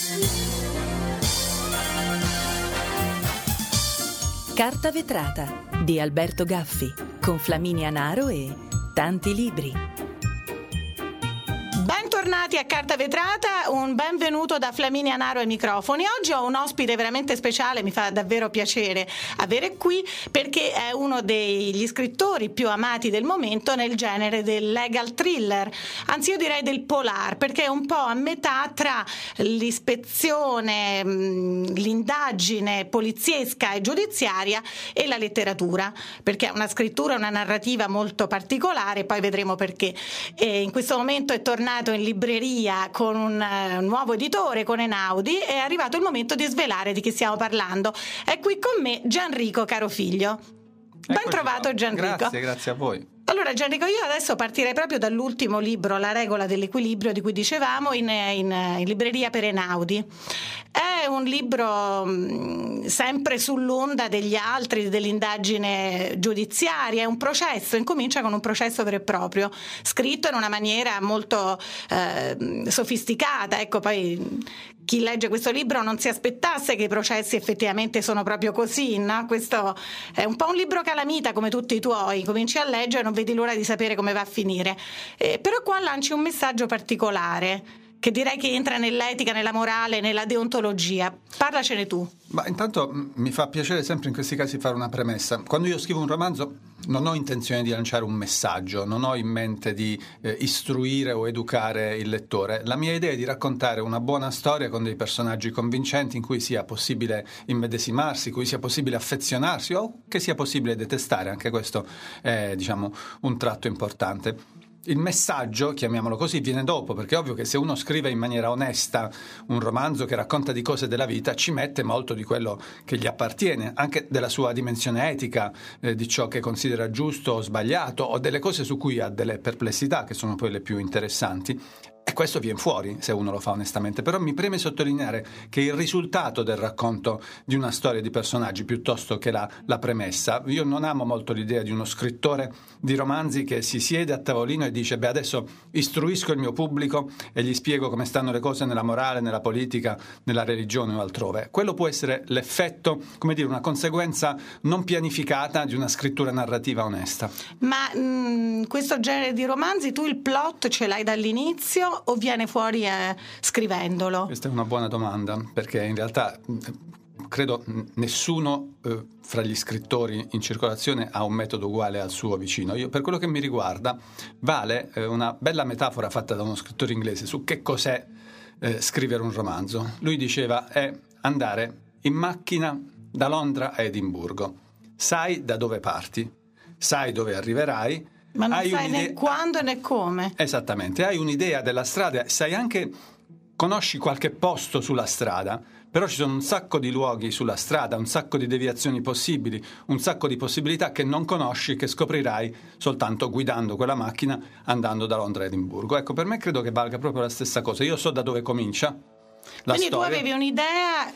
Carta vetrata di Alberto Gaffi con Flaminia Naro e tanti libri. Bentornati a Carta Vetrata, un benvenuto da Flaminia Naro ai microfoni. Oggi ho un ospite veramente speciale, mi fa davvero piacere avere qui perché è uno degli scrittori più amati del momento nel genere del legal thriller, anzi io direi del polar, perché è un po' a metà tra l'ispezione, l'indagine poliziesca e giudiziaria e la letteratura, perché è una scrittura, una narrativa molto particolare, poi vedremo perché. In questo momento è tornato in libreria con un nuovo editore, con Einaudi, è arrivato il momento di svelare di chi stiamo parlando. È qui con me Gianrico Carofiglio. Ben trovato Gianrico. Grazie a voi. Allora Gianrico, io adesso partirei proprio dall'ultimo libro, La regola dell'equilibrio, di cui dicevamo, in libreria per Einaudi. È un libro sempre sull'onda degli altri, dell'indagine giudiziaria, è un processo, incomincia con un processo vero e proprio, scritto in una maniera molto sofisticata. Ecco, poi chi legge questo libro non si aspettasse che i processi effettivamente sono proprio così, no? Questo è un po' un libro calamita come tutti i tuoi, cominci a leggere e non vedi l'ora di sapere come va a finire, però qua lanci un messaggio particolare che direi che entra nell'etica, nella morale, nella deontologia. Parlacene tu. Ma intanto mi fa piacere sempre in questi casi fare una premessa. Quando io scrivo un romanzo non ho intenzione di lanciare un messaggio, non ho in mente di istruire o educare il lettore. La mia idea è di raccontare una buona storia con dei personaggi convincenti in cui sia possibile immedesimarsi, in cui sia possibile affezionarsi o che sia possibile detestare. Anche questo è, un tratto importante. Il messaggio, chiamiamolo così, viene dopo, perché è ovvio che se uno scrive in maniera onesta un romanzo che racconta di cose della vita, ci mette molto di quello che gli appartiene, anche della sua dimensione etica, di ciò che considera giusto o sbagliato, o delle cose su cui ha delle perplessità, che sono poi le più interessanti. E questo viene fuori se uno lo fa onestamente, però mi preme sottolineare che il risultato del racconto di una storia di personaggi piuttosto che la premessa. Io non amo molto l'idea di uno scrittore di romanzi che si siede a tavolino e dice adesso istruisco il mio pubblico e gli spiego come stanno le cose nella morale, nella politica, nella religione o altrove. Quello può essere l'effetto, una conseguenza non pianificata di una scrittura narrativa onesta. Ma questo genere di romanzi tu il plot ce l'hai dall'inizio o viene fuori scrivendolo? Questa è una buona domanda, perché in realtà credo nessuno fra gli scrittori in circolazione ha un metodo uguale al suo vicino. Io, per quello che mi riguarda, vale una bella metafora fatta da uno scrittore inglese su che cos'è scrivere un romanzo. Lui diceva è andare in macchina da Londra a Edimburgo. Sai da dove parti, sai dove arriverai, ma non sai né quando né come. Esattamente, hai un'idea della strada, sai anche, conosci qualche posto sulla strada, però ci sono un sacco di luoghi sulla strada, un sacco di deviazioni possibili, un sacco di possibilità che non conosci, che scoprirai soltanto guidando quella macchina andando da Londra a Edimburgo. Ecco, per me credo che valga proprio la stessa cosa. Io so da dove comincia la Quindi storia. Tu avevi un'idea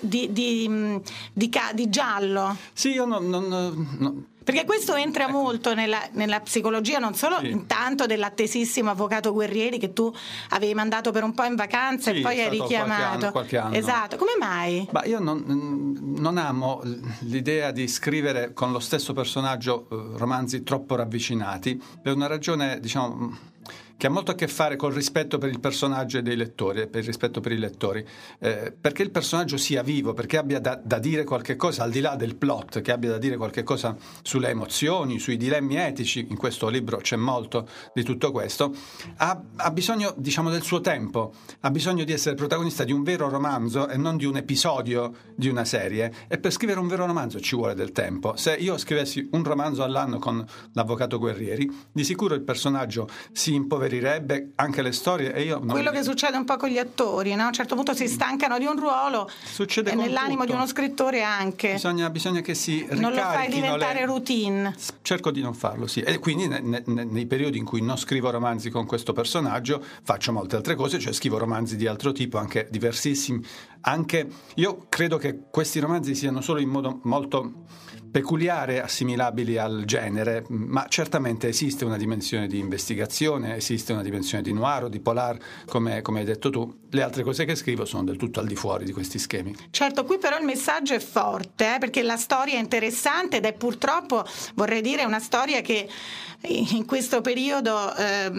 di giallo. Sì, io non perché questo entra molto nella psicologia, non solo intanto dell'attesissimo avvocato Guerrieri che tu avevi mandato per un po' in vacanza e poi hai richiamato. Qualche anno. Esatto, come mai? Ma io non amo l'idea di scrivere con lo stesso personaggio romanzi troppo ravvicinati, per una ragione, che ha molto a che fare col rispetto per il personaggio e dei lettori, per il rispetto per i lettori, perché il personaggio sia vivo, perché abbia da dire qualche cosa al di là del plot, che abbia da dire qualche cosa sulle emozioni, sui dilemmi etici. In questo libro c'è molto di tutto questo. Ha bisogno, del suo tempo, ha bisogno di essere protagonista di un vero romanzo e non di un episodio di una serie, e per scrivere un vero romanzo ci vuole del tempo. Se io scrivessi un romanzo all'anno con l'avvocato Guerrieri, di sicuro il personaggio si impoverirebbe, anche le storie, e io quello che succede un po' con gli attori, no? A un certo punto si stancano di un ruolo, succede e nell'animo tutto. Di uno scrittore anche bisogna che si ricarichino, non lo fai diventare routine. Cerco di non farlo, sì, e quindi nei periodi in cui non scrivo romanzi con questo personaggio faccio molte altre cose, cioè scrivo romanzi di altro tipo, anche diversissimi. Anche io credo che questi romanzi siano solo in modo molto peculiare, assimilabili al genere, ma certamente esiste una dimensione di investigazione, esiste una dimensione di noir o di polar, come hai detto tu. Le altre cose che scrivo sono del tutto al di fuori di questi schemi. Certo, qui però il messaggio è forte, perché la storia è interessante ed è purtroppo, vorrei dire, una storia che in questo periodo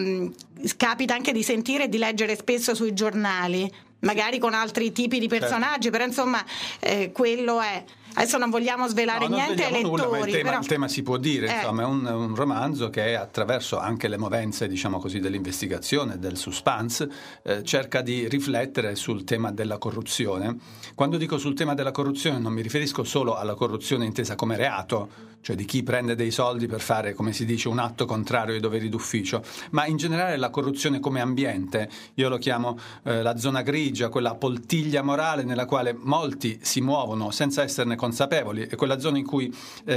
capita anche di sentire e di leggere spesso sui giornali, magari con altri tipi di personaggi, però insomma quello è. Adesso non vogliamo svelare niente ai lettori, nulla, ma il tema si può dire, insomma, è un romanzo che attraverso anche le movenze, diciamo così, dell'investigazione, del suspense, cerca di riflettere sul tema della corruzione. Quando dico sul tema della corruzione non mi riferisco solo alla corruzione intesa come reato, cioè di chi prende dei soldi per fare, come si dice, un atto contrario ai doveri d'ufficio, ma in generale la corruzione come ambiente. Io lo chiamo la zona grigia, quella poltiglia morale nella quale molti si muovono senza esserne consapevoli, è quella zona in cui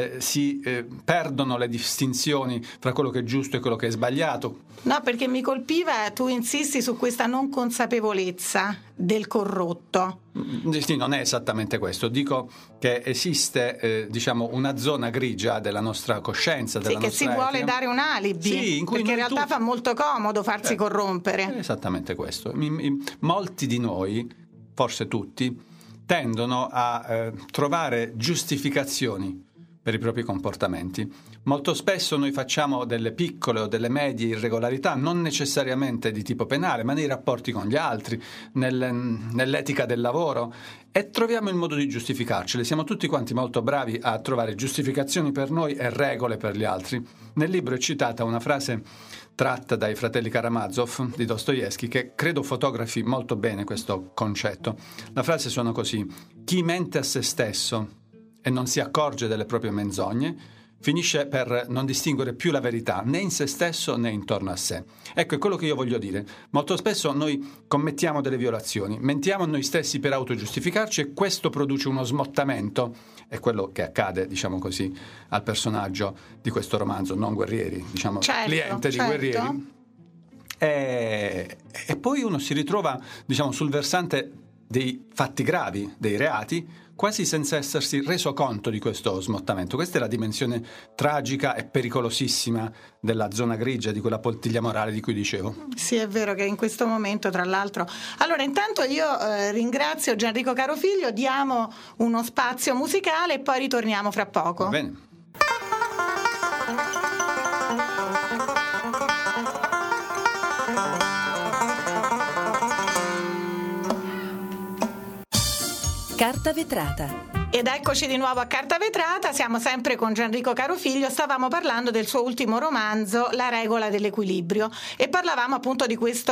si perdono le distinzioni fra quello che è giusto e quello che è sbagliato. No, perché mi colpiva, tu insisti su questa non consapevolezza del corrotto. Sì, non è esattamente questo. Dico che esiste diciamo una zona grigia della nostra coscienza, della nostra che si vuole dare un alibi, sì, in cui perché in realtà fa molto comodo farsi corrompere. È esattamente questo. Molti di noi, forse tutti, tendono a trovare giustificazioni per i propri comportamenti. Molto spesso noi facciamo delle piccole o delle medie irregolarità, non necessariamente di tipo penale, ma nei rapporti con gli altri, nell'etica del lavoro, e troviamo il modo di giustificarcele. Siamo tutti quanti molto bravi a trovare giustificazioni per noi e regole per gli altri. Nel libro è citata una frase tratta dai fratelli Karamazov di Dostoevskij che credo fotografi molto bene questo concetto. La frase suona così: chi mente a se stesso e non si accorge delle proprie menzogne finisce per non distinguere più la verità né in se stesso né intorno a sé. Ecco, è quello che io voglio dire. Molto spesso noi commettiamo delle violazioni, mentiamo a noi stessi per autogiustificarci e questo produce uno smottamento. È quello che accade, diciamo così, al personaggio di questo romanzo, non Guerrieri, diciamo cliente di Guerrieri. E poi uno si ritrova, diciamo, sul versante dei fatti gravi, dei reati, quasi senza essersi reso conto di questo smottamento. Questa è la dimensione tragica e pericolosissima della zona grigia, di quella poltiglia morale di cui dicevo. Sì, è vero che in questo momento, tra l'altro. Allora, intanto io ringrazio Gianrico Carofiglio, diamo uno spazio musicale e poi ritorniamo fra poco. Va bene. Carta vetrata. Ed eccoci di nuovo a Carta Vetrata, siamo sempre con Gianrico Carofiglio, stavamo parlando del suo ultimo romanzo, La regola dell'equilibrio, e parlavamo appunto di questo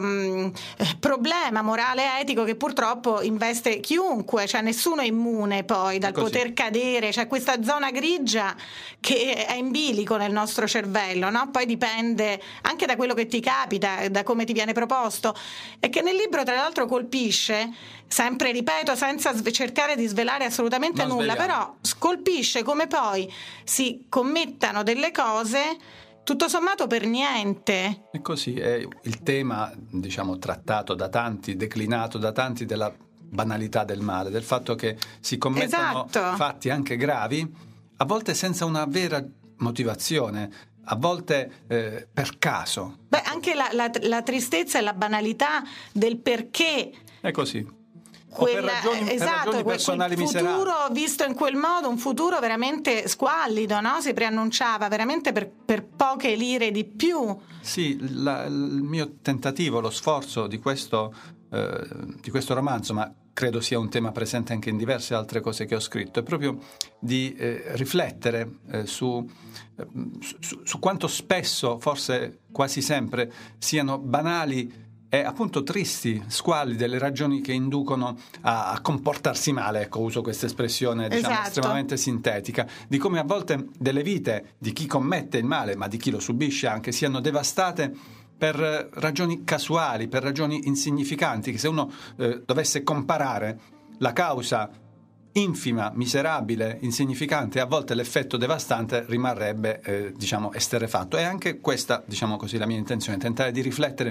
problema morale etico che purtroppo investe chiunque, cioè nessuno è immune poi dal poter cadere, c'è questa zona grigia che è in bilico nel nostro cervello, no? Poi dipende anche da quello che ti capita, da come ti viene proposto, e che nel libro tra l'altro colpisce, sempre ripeto, senza cercare di svelare assolutamente nulla, però scolpisce come poi si commettano delle cose tutto sommato per niente. E così è il tema, diciamo, trattato da tanti, declinato da tanti, della banalità del male, del fatto che si commettono fatti anche gravi, a volte senza una vera motivazione, a volte per caso. Beh, anche la tristezza e la banalità del perché. È così. Per ragioni personali miserabili. Futuro visto in quel modo, un futuro veramente squallido, no? Si preannunciava veramente per poche lire di più. Sì, il mio tentativo, lo sforzo di questo romanzo, ma credo sia un tema presente anche in diverse altre cose che ho scritto, è proprio di riflettere su quanto spesso, forse quasi sempre, siano banali e appunto tristi, squallide le ragioni che inducono a comportarsi male, ecco, uso questa espressione, diciamo, estremamente sintetica, di come a volte delle vite di chi commette il male, ma di chi lo subisce anche, siano devastate per ragioni casuali, per ragioni insignificanti, che se uno dovesse comparare la causa infima, miserabile, insignificante, a volte l'effetto devastante rimarrebbe, diciamo, esterrefatto. E anche questa, diciamo così, la mia intenzione, tentare di riflettere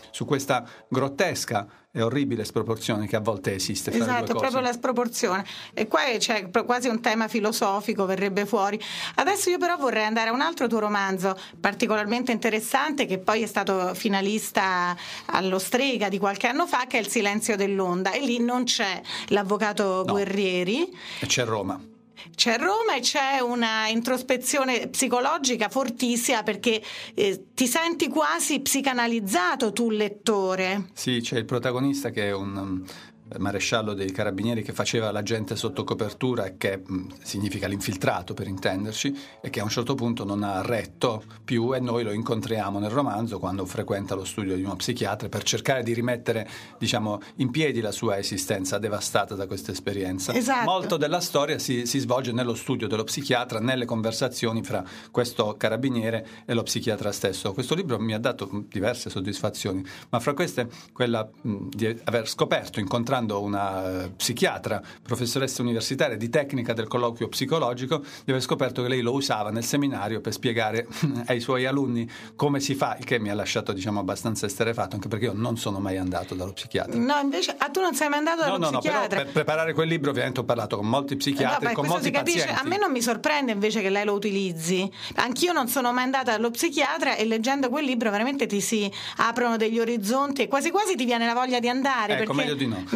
su questa grottesca e orribile sproporzione che a volte esiste fra le due cose. Proprio la sproporzione, e qua c'è quasi un tema filosofico, verrebbe fuori. Adesso io però vorrei andare a un altro tuo romanzo particolarmente interessante, che poi è stato finalista allo Strega di qualche anno fa, che è Il silenzio dell'onda, e lì non c'è l'avvocato Guerrieri, e c'è Roma. C'è Roma e c'è una introspezione psicologica fortissima, perché ti senti quasi psicanalizzato tu lettore. Sì, c'è il protagonista che è un maresciallo dei carabinieri che faceva l'agente sotto copertura, e che significa l'infiltrato per intenderci, e che a un certo punto non ha retto più, e noi lo incontriamo nel romanzo quando frequenta lo studio di uno psichiatra per cercare di rimettere, diciamo, in piedi la sua esistenza devastata da questa esperienza. Esatto. Molto della storia si svolge nello studio dello psichiatra, nelle conversazioni fra questo carabiniere e lo psichiatra stesso. Questo libro mi ha dato diverse soddisfazioni, ma fra queste quella di aver scoperto, incontrando una psichiatra, professoressa universitaria di tecnica del colloquio psicologico, di aver scoperto che lei lo usava nel seminario per spiegare ai suoi alunni come si fa, il che mi ha lasciato, diciamo, abbastanza esterrefatto, anche perché io non sono mai andato dallo psichiatra. No, invece tu non sei mai andato dallo psichiatra? No, però per preparare quel libro ovviamente ho parlato con molti psichiatri, con molti pazienti. A me non mi sorprende invece che lei lo utilizzi. Anch'io non sono mai andata dallo psichiatra, e leggendo quel libro veramente ti si aprono degli orizzonti e quasi quasi ti viene la voglia di andare. Ecco, meglio di no.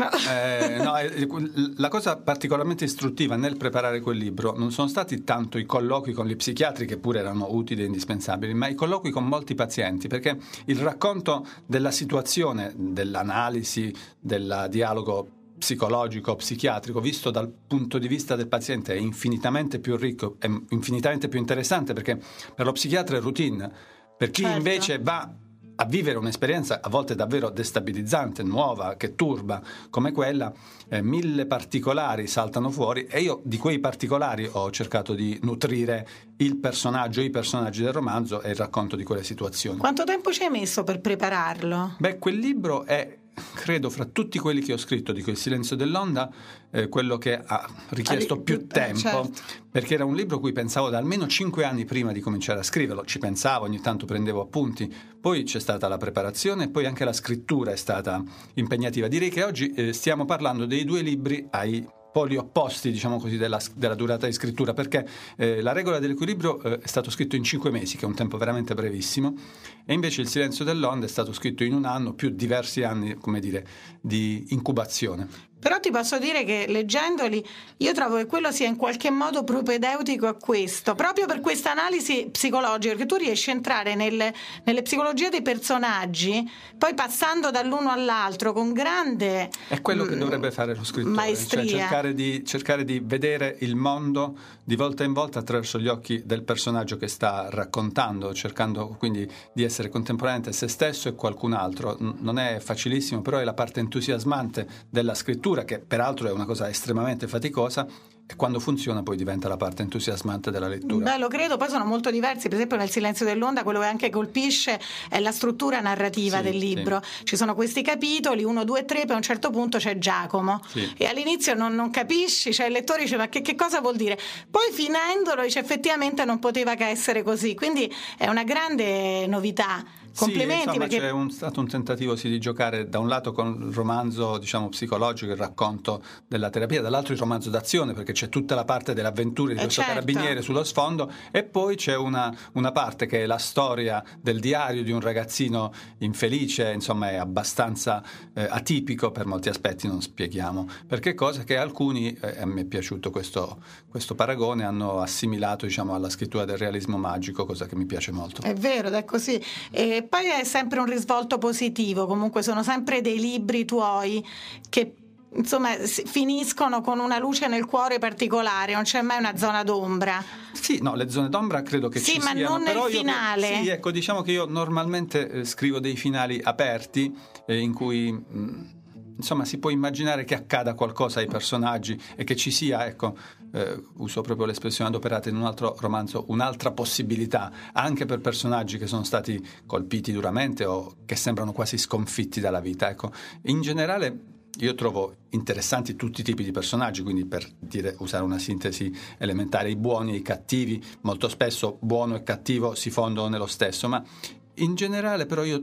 La cosa particolarmente istruttiva nel preparare quel libro non sono stati tanto i colloqui con gli psichiatri, che pure erano utili e indispensabili, ma i colloqui con molti pazienti, perché il racconto della situazione, dell'analisi, del dialogo psicologico, psichiatrico, visto dal punto di vista del paziente, è infinitamente più ricco, è infinitamente più interessante, perché per lo psichiatra è routine, per chi invece va a vivere un'esperienza a volte davvero destabilizzante, nuova, che turba, come quella, 1000 particolari saltano fuori, e io di quei particolari ho cercato di nutrire il personaggio, i personaggi del romanzo e il racconto di quelle situazioni. Quanto tempo ci hai messo per prepararlo? Quel libro è, credo, fra tutti quelli che ho scritto di quel silenzio dell'onda, quello che ha richiesto più tempo, certo. Perché era un libro a cui pensavo da almeno 5 anni prima di cominciare a scriverlo. Ci pensavo, ogni tanto prendevo appunti, poi c'è stata la preparazione e poi anche la scrittura è stata impegnativa. Direi che oggi stiamo parlando dei due libri ai poli opposti, diciamo così, della durata di scrittura, perché La regola dell'equilibrio è stato scritto in 5 mesi, che è un tempo veramente brevissimo, e invece Il silenzio dell'onda è stato scritto in 1 anno, più diversi anni, come dire, di incubazione. Però ti posso dire che leggendoli io trovo che quello sia in qualche modo propedeutico a questo, proprio per questa analisi psicologica, perché tu riesci a entrare nelle psicologie dei personaggi, poi passando dall'uno all'altro con grande è quello che dovrebbe fare lo scrittore, maestria. Cioè cercare di vedere il mondo di volta in volta attraverso gli occhi del personaggio che sta raccontando, cercando quindi di essere contemporaneamente se stesso e qualcun altro. Non è facilissimo, però è la parte entusiasmante della scrittura, che peraltro è una cosa estremamente faticosa, e quando funziona poi diventa la parte entusiasmante della lettura. Beh, lo credo, poi sono molto diversi. Per esempio nel silenzio dell'onda quello che anche colpisce è la struttura narrativa del libro. Sì. Ci sono questi capitoli, 1, 2, 3, poi a un certo punto c'è Giacomo, e all'inizio non capisci, cioè il lettore dice ma che cosa vuol dire? Poi finendolo dice effettivamente non poteva che essere così, quindi è una grande novità. Complimenti, sì, insomma, perché c'è stato un tentativo di giocare da un lato con il romanzo, diciamo, psicologico, il racconto della terapia, dall'altro il romanzo d'azione, perché c'è tutta la parte delle avventure di questo carabiniere sullo sfondo, e poi c'è una parte che è la storia del diario di un ragazzino infelice, insomma è abbastanza atipico per molti aspetti, non spieghiamo perché, cosa che alcuni, a me è piaciuto questo paragone, hanno assimilato, diciamo, alla scrittura del realismo magico, cosa che mi piace molto. È vero, ed è così. E poi è sempre un risvolto positivo, comunque sono sempre dei libri tuoi che insomma finiscono con una luce nel cuore particolare, non c'è mai una zona d'ombra. Sì, no, le zone d'ombra credo che ci siano, ma non però nel finale. Sì, ecco, diciamo che io normalmente scrivo dei finali aperti in cui insomma si può immaginare che accada qualcosa ai personaggi e che ci sia, ecco, uso proprio l'espressione adoperata in un altro romanzo, un'altra possibilità anche per personaggi che sono stati colpiti duramente o che sembrano quasi sconfitti dalla vita, ecco. In generale io trovo interessanti tutti i tipi di personaggi, quindi per usare una sintesi elementare, i buoni e i cattivi, molto spesso buono e cattivo si fondono nello stesso, ma in generale però io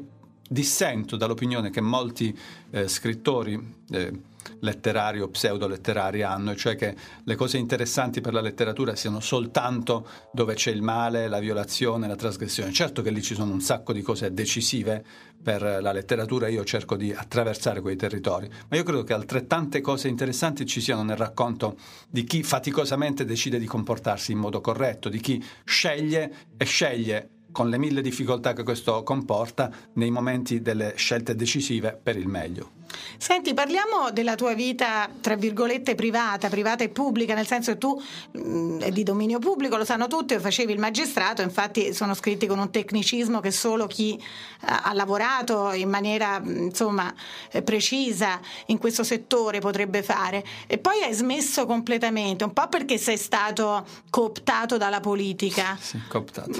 dissento dall'opinione che molti scrittori letterari o pseudo-letterari hanno, cioè che le cose interessanti per la letteratura siano soltanto dove c'è il male, la violazione, la trasgressione. Certo che lì ci sono un sacco di cose decisive per la letteratura, io cerco di attraversare quei territori, ma io credo che altrettante cose interessanti ci siano nel racconto di chi faticosamente decide di comportarsi in modo corretto, di chi sceglie con le 1000 difficoltà che questo comporta nei momenti delle scelte decisive per il meglio. Senti, parliamo della tua vita, tra virgolette, privata e pubblica, nel senso che tu è di dominio pubblico, lo sanno tutti, facevi il magistrato, infatti sono scritti con un tecnicismo che solo chi ha lavorato in maniera precisa in questo settore potrebbe fare, e poi hai smesso completamente, un po' perché sei stato cooptato dalla politica. Sì, cooptato.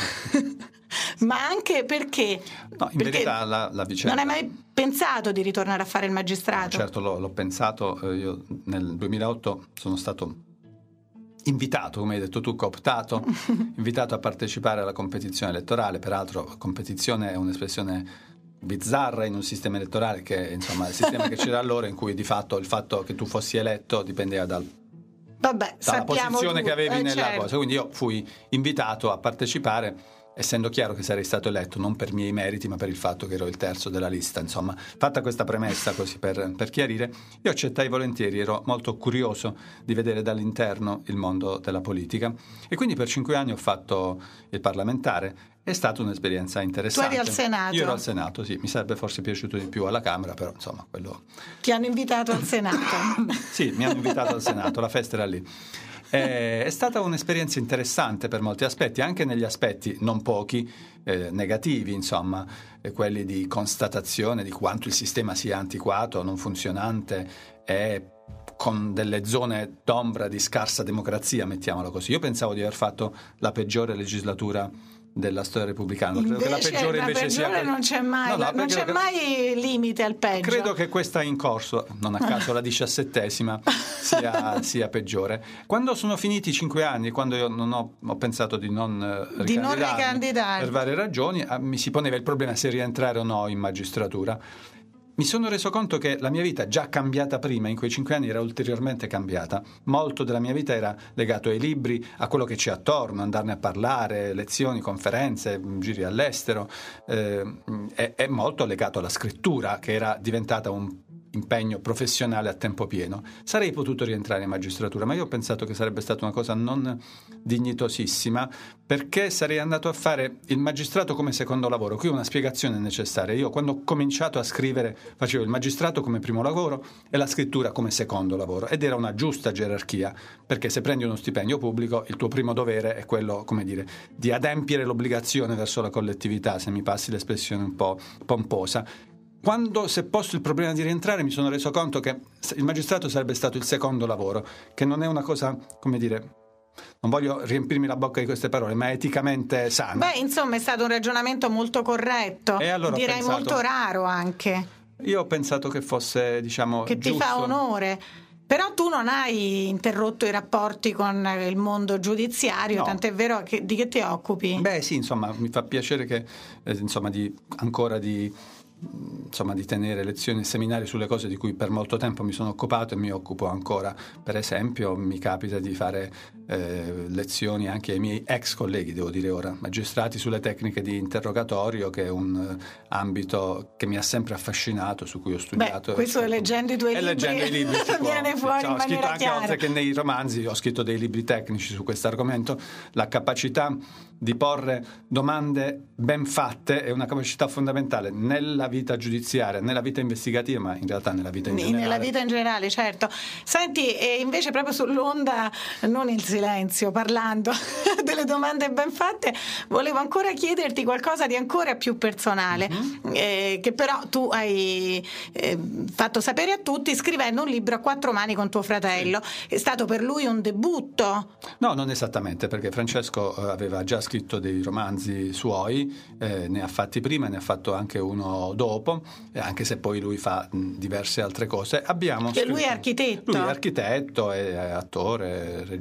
Ma anche perché verità la vicenda... Non hai mai pensato di ritornare a fare il magistrato? No, certo, l'ho pensato. Io nel 2008 sono stato invitato, come hai detto tu, cooptato, invitato a partecipare alla competizione elettorale. Peraltro competizione è un'espressione bizzarra in un sistema elettorale che, insomma, il sistema che c'era allora, in cui di fatto il fatto che tu fossi eletto dipendeva dalla posizione che avevi nella cosa. Quindi io fui invitato a partecipare, essendo chiaro che sarei stato eletto non per miei meriti ma per il fatto che ero il terzo della lista. Insomma, fatta questa premessa così per chiarire, io accettai volentieri, ero molto curioso di vedere dall'interno il mondo della politica e quindi per 5 anni ho fatto il parlamentare. È stata un'esperienza interessante. Tu eri al Senato? Io ero al Senato, sì, mi sarebbe forse piaciuto di più alla Camera, però insomma quello... Ti hanno invitato al Senato? Sì, mi hanno invitato al Senato, la festa era lì. È stata un'esperienza interessante per molti aspetti, anche negli aspetti non pochi negativi, insomma, quelli di constatazione di quanto il sistema sia antiquato, non funzionante e con delle zone d'ombra di scarsa democrazia, mettiamolo così. Io pensavo di aver fatto la peggiore legislatura della storia repubblicana. Credo che la peggiore invece sia... non c'è mai, non c'è mai limite al peggio. Credo che questa in corso, non a caso la 17ª, sia peggiore. Quando sono finiti i 5 anni, quando io ho pensato di non ricandidarmi per varie ragioni, mi si poneva il problema se rientrare o no in magistratura. Mi sono reso conto che la mia vita, già cambiata prima, in quei 5 anni era ulteriormente cambiata. Molto della mia vita era legato ai libri, a quello che c'è attorno, andarne a parlare, lezioni, conferenze, giri all'estero, è molto legato alla scrittura, che era diventata un impegno professionale a tempo pieno. Sarei potuto rientrare in magistratura, ma io ho pensato che sarebbe stata una cosa non dignitosissima, perché sarei andato a fare il magistrato come secondo lavoro. Qui una spiegazione è necessaria. Io quando ho cominciato a scrivere facevo il magistrato come primo lavoro e la scrittura come secondo lavoro, ed era una giusta gerarchia, perché se prendi uno stipendio pubblico il tuo primo dovere è quello, come dire, di adempiere l'obbligazione verso la collettività, se mi passi l'espressione un po' pomposa. Quando si è posto il problema di rientrare mi sono reso conto che il magistrato sarebbe stato il secondo lavoro, che non è una cosa, come dire, non voglio riempirmi la bocca di queste parole, ma eticamente sana. Beh, insomma, è stato un ragionamento molto corretto, e allora direi molto raro anche. Io ho pensato che fosse, diciamo, che giusto. Ti fa onore. Però tu non hai interrotto i rapporti con il mondo giudiziario, no. Tant'è vero che di che ti occupi? Beh sì, insomma, mi fa piacere che di tenere lezioni e seminari sulle cose di cui per molto tempo mi sono occupato e mi occupo ancora. Per esempio mi capita di fare lezioni anche ai miei ex colleghi, devo dire ora, magistrati, sulle tecniche di interrogatorio, che è un ambito che mi ha sempre affascinato, su cui ho studiato. Beh, questo leggendo i tuoi libri, leggendo i libri viene fuori in maniera chiara. Ho scritto anche, oltre che nei romanzi, ho scritto dei libri tecnici su questo argomento. La capacità di porre domande ben fatte è una capacità fondamentale nella vita giudiziaria, nella vita investigativa, ma in realtà nella vita in generale. Nella vita in generale, certo. Senti, e invece proprio sull'onda, non in silenzio, parlando delle domande ben fatte, volevo ancora chiederti qualcosa di ancora più personale, che però tu hai fatto sapere a tutti scrivendo un libro a 4 mani con tuo fratello. Sì. È stato per lui un debutto? No, non esattamente, perché Francesco aveva già scritto dei romanzi suoi, ne ha fatti prima, ne ha fatto anche uno dopo, anche se poi lui fa diverse altre cose. Lui è architetto? Lui è architetto, è attore, regista,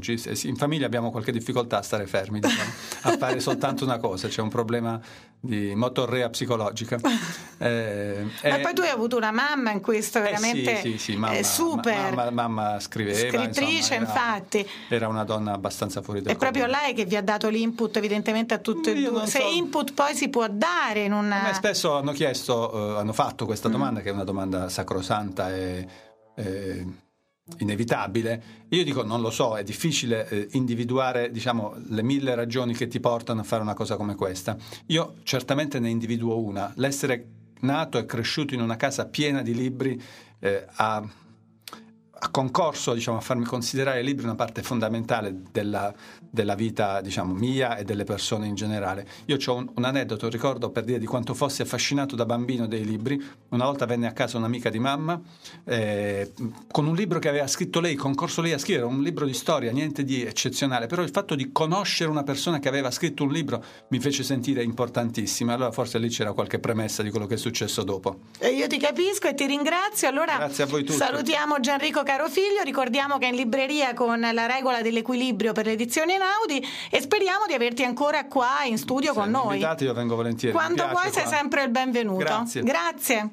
sì, in famiglia abbiamo qualche difficoltà a stare fermi, diciamo, a fare soltanto una cosa, c'è un problema di motorrea psicologica. Ma poi tu hai avuto una mamma in questo veramente sì, mamma, super. Mamma scriveva, Scrittrice, insomma, infatti. Era una donna abbastanza fuori dal comune. È proprio lei che vi ha dato l'input evidentemente a tutte e due. Se input poi si può dare in una... A me spesso hanno chiesto, hanno fatto questa domanda, che è una domanda sacrosanta e inevitabile. Io dico non lo so, è difficile individuare, diciamo, le 1000 ragioni che ti portano a fare una cosa come questa. Io certamente ne individuo una: l'essere nato e cresciuto in una casa piena di libri ha concorso, diciamo, a farmi considerare i libri una parte fondamentale della vita, diciamo, mia e delle persone in generale. Io ho un aneddoto, ricordo, per dire di quanto fossi affascinato da bambino dei libri. Una volta venne a casa un'amica di mamma con un libro che aveva scritto lei, concorso lei a scrivere, un libro di storia, niente di eccezionale, però il fatto di conoscere una persona che aveva scritto un libro mi fece sentire importantissima. Allora forse lì c'era qualche premessa di quello che è successo dopo. Io ti capisco e ti ringrazio. Allora, grazie a voi tutti. Salutiamo Gianrico Carofiglio, ricordiamo che è in libreria con La regola dell'equilibrio per l'edizione Einaudi e speriamo di averti ancora qua in studio con noi. Invitate, io vengo volentieri. Quando vuoi sei sempre il benvenuto. Grazie.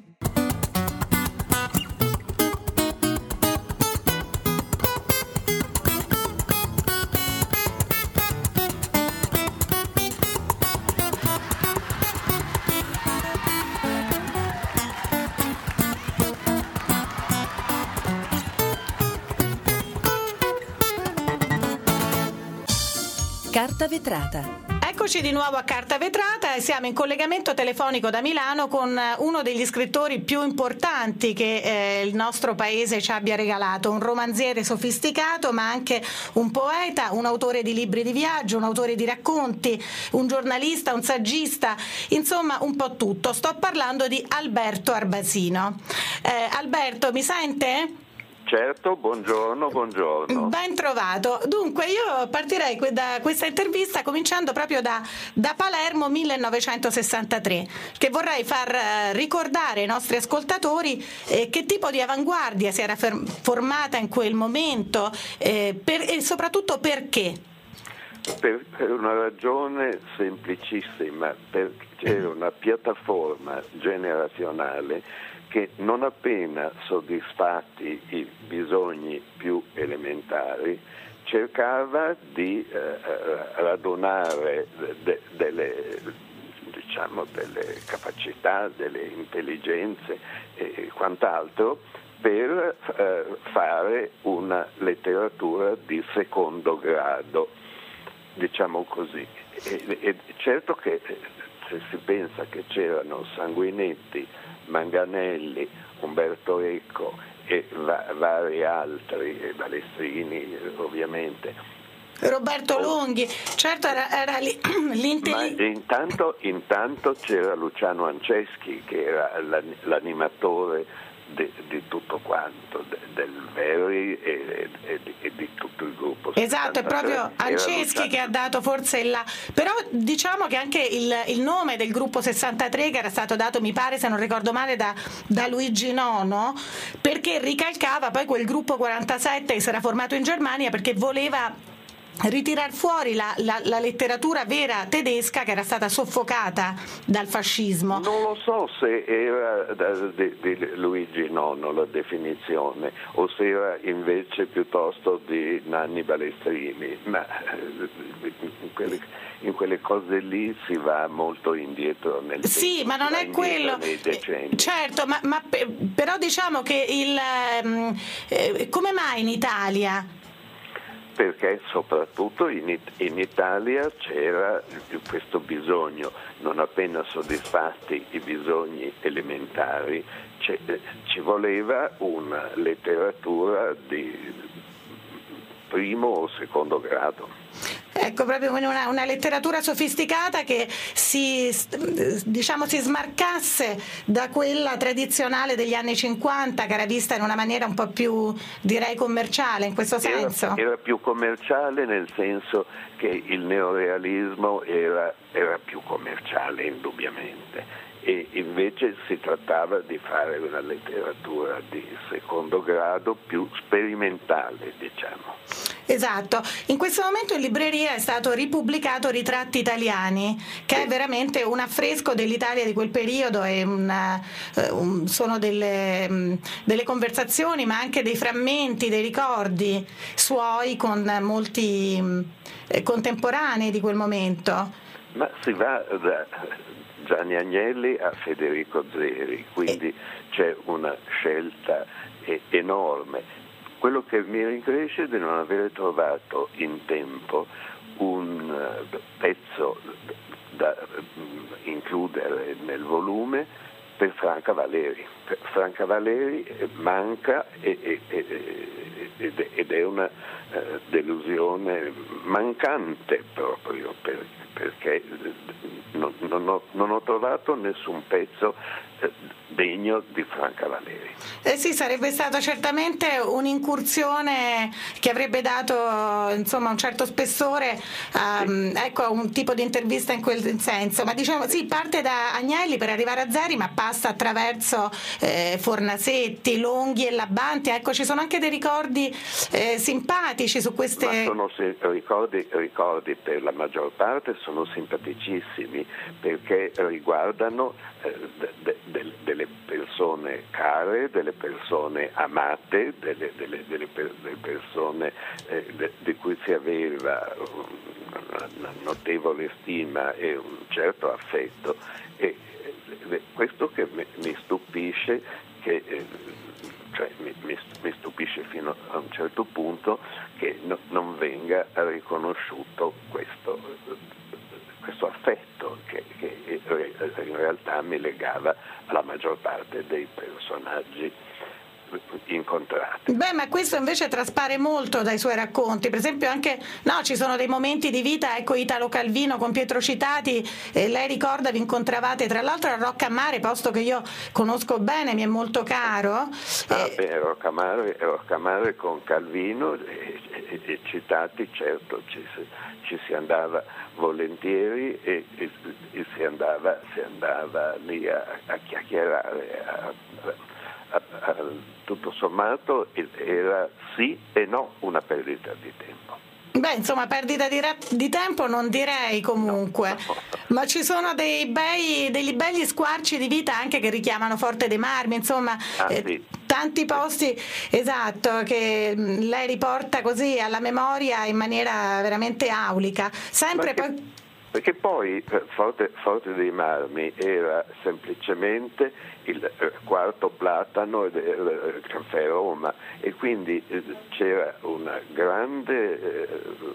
Carta vetrata. Eccoci di nuovo a Carta Vetrata e siamo in collegamento telefonico da Milano con uno degli scrittori più importanti che il nostro paese ci abbia regalato, un romanziere sofisticato ma anche un poeta, un autore di libri di viaggio, un autore di racconti, un giornalista, un saggista, insomma un po' tutto. Sto parlando di Alberto Arbasino. Alberto, mi sente? Certo, buongiorno. Ben trovato. Dunque io partirei da questa intervista cominciando proprio da Palermo 1963, che vorrei far ricordare ai nostri ascoltatori che tipo di avanguardia si era formata in quel momento e soprattutto perché. Per una ragione semplicissima, perché c'era una piattaforma generazionale che non appena soddisfatti i bisogni più elementari cercava di radunare delle capacità, delle intelligenze e quant'altro per fare una letteratura di secondo grado, diciamo così. E certo che se si pensa che c'erano Sanguinetti, Manganelli, Umberto Eco e vari altri, Balestrini ovviamente, Roberto Longhi, certo era l'intelligenza. Ma intanto c'era Luciano Anceschi che era l'animatore di tutto quanto, del Veri e di tutto il gruppo. Esatto, è proprio Anceschi che ha dato forse però diciamo che anche il nome del gruppo 63, che era stato dato, mi pare, se non ricordo male, da Luigi Nono, perché ricalcava poi quel gruppo 47 che si era formato in Germania perché voleva ritirar fuori la letteratura vera tedesca che era stata soffocata dal fascismo. Non lo so se era di Luigi Nono la definizione o se era invece piuttosto di Nanni Balestrini, ma in quelle cose lì si va molto indietro nel tempo. Sì, ma non è quello. Certo, ma però diciamo che come mai in Italia? Perché soprattutto in Italia c'era questo bisogno, non appena soddisfatti i bisogni elementari, ci voleva una letteratura di primo o secondo grado. Ecco, proprio una letteratura sofisticata che si smarcasse da quella tradizionale degli anni 50 che era vista in una maniera un po' più, direi, commerciale in questo senso. Era più commerciale nel senso che il neorealismo era più commerciale indubbiamente e invece si trattava di fare una letteratura di secondo grado più sperimentale, diciamo. Esatto, in questo momento in libreria è stato ripubblicato Ritratti italiani, che è veramente un affresco dell'Italia di quel periodo e sono delle conversazioni, ma anche dei frammenti, dei ricordi suoi con molti contemporanei di quel momento. Ma si va da Gianni Agnelli a Federico Zeri, quindi c'è una scelta enorme. Quello che mi rincresce è di non avere trovato in tempo un pezzo da includere nel volume per Franca Valeri. Franca Valeri manca ed è una delusione mancante proprio perché non ho trovato nessun pezzo degno di Franca Valeri. Sì, sarebbe stata certamente un'incursione che avrebbe dato insomma un certo spessore a un tipo di intervista in quel senso, ma diciamo sì, parte da Agnelli per arrivare a Zeri, ma passa attraverso Fornasetti, Longhi e Labbanti. Ecco, ci sono anche dei ricordi simpatici su queste... Ma sono ricordi per la maggior parte sono simpaticissimi perché riguardano delle persone care, delle persone amate, delle persone di cui si aveva una notevole stima e un certo affetto, e questo che mi stupisce, mi stupisce fino a un certo punto che non venga riconosciuto questo affetto che in realtà mi legava alla maggior parte dei personaggi incontrati. Ma questo invece traspare molto dai suoi racconti, per esempio anche ci sono dei momenti di vita, ecco Italo Calvino con Pietro Citati, lei ricorda vi incontravate tra l'altro a Roccamare, posto che io conosco bene, mi è molto caro. Roccamare con Calvino e Citati, certo ci si andava volentieri e si andava lì a chiacchierare, tutto sommato era sì e no una perdita di tempo. Beh, insomma, perdita di tempo non direi comunque, no. Ma ci sono degli belli squarci di vita anche che richiamano Forte dei Marmi, insomma, sì. Tanti posti, esatto, che lei riporta così alla memoria in maniera veramente aulica. Perché poi Forte dei Marmi era semplicemente il quarto Platano del Caffè Roma e quindi c'era una grande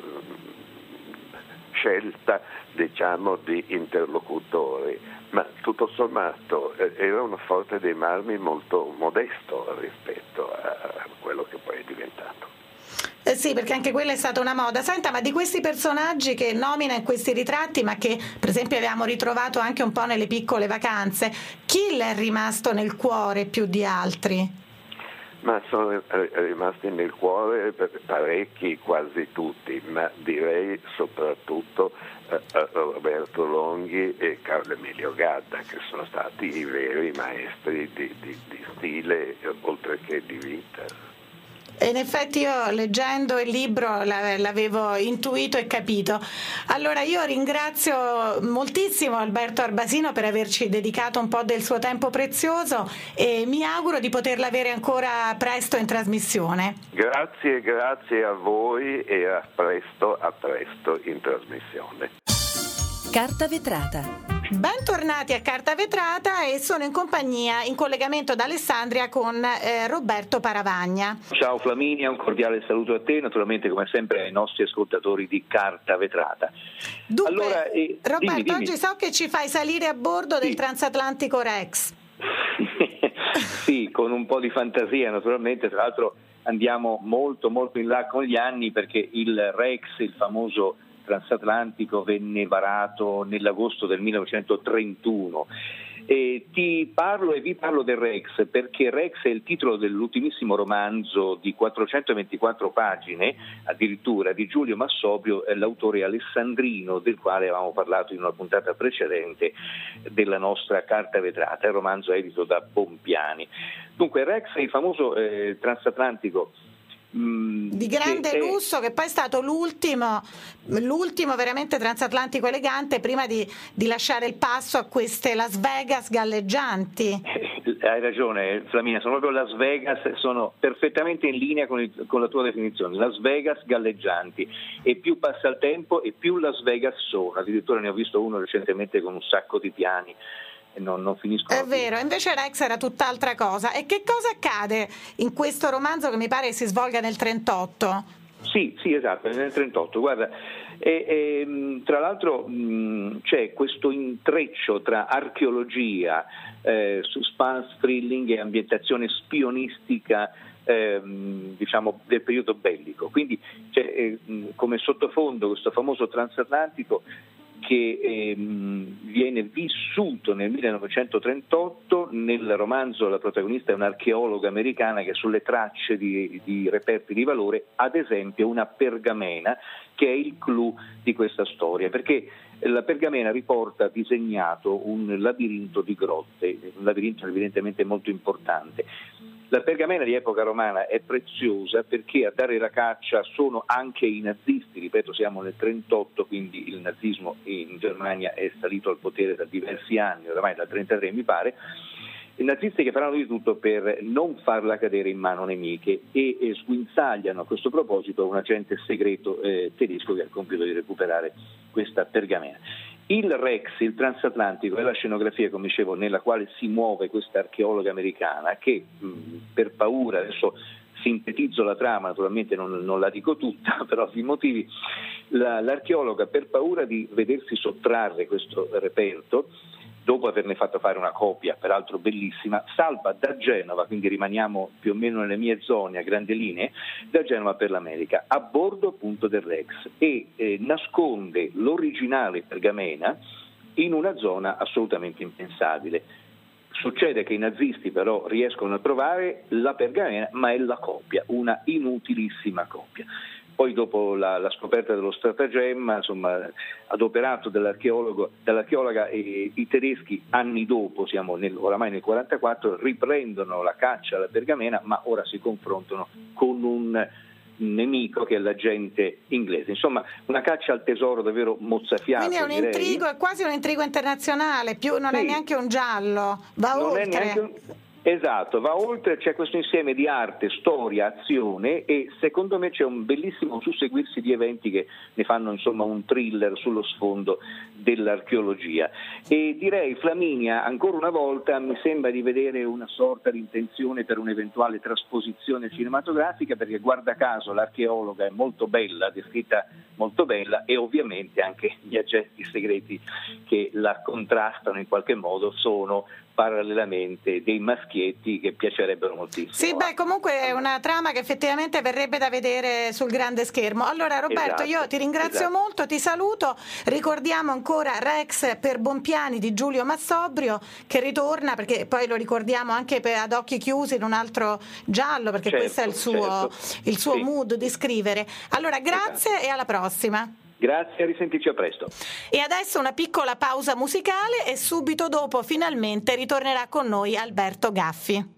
scelta, diciamo, di interlocutori, ma tutto sommato era un Forte dei Marmi molto modesto rispetto a quello che poi è diventato. Sì, perché anche quella è stata una moda. Senta, ma di questi personaggi che nomina in questi ritratti, ma che per esempio abbiamo ritrovato anche un po' nelle Piccole Vacanze, chi le è rimasto nel cuore più di altri? Ma sono rimasti nel cuore parecchi, quasi tutti, ma direi soprattutto Roberto Longhi e Carlo Emilio Gadda, che sono stati i veri maestri di stile oltre che di vita. E in effetti io leggendo il libro l'avevo intuito e capito. Allora io ringrazio moltissimo Alberto Arbasino per averci dedicato un po' del suo tempo prezioso e mi auguro di poterla avere ancora presto in trasmissione. Grazie a voi e a presto in trasmissione. Carta vetrata. Bentornati a Carta Vetrata e sono in collegamento da Alessandria con Roberto Paravagna. Ciao Flaminia, un cordiale saluto a te, naturalmente come sempre ai nostri ascoltatori di Carta Vetrata. Dunque, allora, Roberto, dimmi. Oggi so che ci fai salire a bordo del transatlantico Rex. Sì, con un po' di fantasia naturalmente, tra l'altro andiamo molto molto in là con gli anni perché il Rex, il famoso transatlantico, venne varato nell'agosto del 1931 Ti parlo e vi parlo del Rex perché Rex è il titolo dell'ultimissimo romanzo di 424 pagine addirittura di Giulio Massobrio, l'autore alessandrino del quale avevamo parlato in una puntata precedente della nostra Carta Vetrata. Il romanzo è edito da Bompiani. Dunque Rex è il famoso transatlantico di grande lusso, che poi è stato l'ultimo veramente transatlantico elegante prima di lasciare il passo a queste Las Vegas galleggianti. Hai ragione Flaminia, sono proprio Las Vegas, sono perfettamente in linea con la tua definizione, Las Vegas galleggianti, e più passa il tempo e più Las Vegas sono, addirittura ne ho visto uno recentemente con un sacco di piani. Non finiscono. È vero, invece Rex era tutt'altra cosa. E che cosa accade in questo romanzo che mi pare si svolga nel 38? Sì, esatto, nel 38. Guarda, tra l'altro c'è questo intreccio tra archeologia, suspense, thrilling e ambientazione spionistica diciamo del periodo bellico. Quindi c'è come sottofondo questo famoso transatlantico che viene vissuto nel 1938. Nel romanzo la protagonista è un'archeologa americana che è sulle tracce di reperti di valore, ad esempio una pergamena, che è il clou di questa storia, perché la pergamena riporta disegnato un labirinto di grotte, un labirinto evidentemente molto importante. La pergamena di epoca romana è preziosa perché a dare la caccia sono anche i nazisti, ripeto siamo nel 38, quindi il nazismo in Germania è salito al potere da diversi anni, oramai dal 33 mi pare, i nazisti che faranno di tutto per non farla cadere in mano nemiche e sguinzagliano a questo proposito un agente segreto tedesco che ha il compito di recuperare questa pergamena. Il Rex, il transatlantico, è la scenografia, come dicevo, nella quale si muove questa archeologa americana che per paura, adesso sintetizzo la trama, naturalmente non la dico tutta, per ovvi motivi, l'archeologa per paura di vedersi sottrarre questo reperto, dopo averne fatto fare una copia, peraltro bellissima, salpa da Genova, quindi rimaniamo più o meno nelle mie zone a grandi linee, da Genova per l'America, a bordo appunto del Rex, e nasconde l'originale pergamena in una zona assolutamente impensabile. Succede che i nazisti però riescono a trovare la pergamena, ma è la copia, una inutilissima copia. Poi dopo la scoperta dello stratagemma, insomma, adoperato dall'archeologa, i tedeschi anni dopo, siamo oramai nel 44, riprendono la caccia alla pergamena, ma ora si confrontano con un nemico che è l'agente inglese. Insomma, una caccia al tesoro davvero mozzafiato. Quindi è un intrigo, è quasi un intrigo internazionale, non è neanche un giallo, va oltre. Esatto, va oltre, c'è questo insieme di arte, storia, azione, e secondo me c'è un bellissimo susseguirsi di eventi che ne fanno insomma un thriller sullo sfondo dell'archeologia. E direi, Flaminia, ancora una volta mi sembra di vedere una sorta di intenzione per un'eventuale trasposizione cinematografica, perché guarda caso l'archeologa è molto bella, descritta molto bella, e ovviamente anche gli agenti segreti che la contrastano in qualche modo sono parallelamente dei maschietti che piacerebbero moltissimo. Sì, comunque è una trama che effettivamente verrebbe da vedere sul grande schermo. Allora Roberto, io ti ringrazio molto, ti saluto, ricordiamo ancora Rex per Bompiani di Giulio Massobrio, che ritorna, perché poi lo ricordiamo anche ad occhi chiusi in un altro giallo, perché questo è il suo mood di scrivere. Allora grazie e alla prossima. Grazie, a risentirci a presto. E adesso una piccola pausa musicale e subito dopo finalmente ritornerà con noi Alberto Gaffi.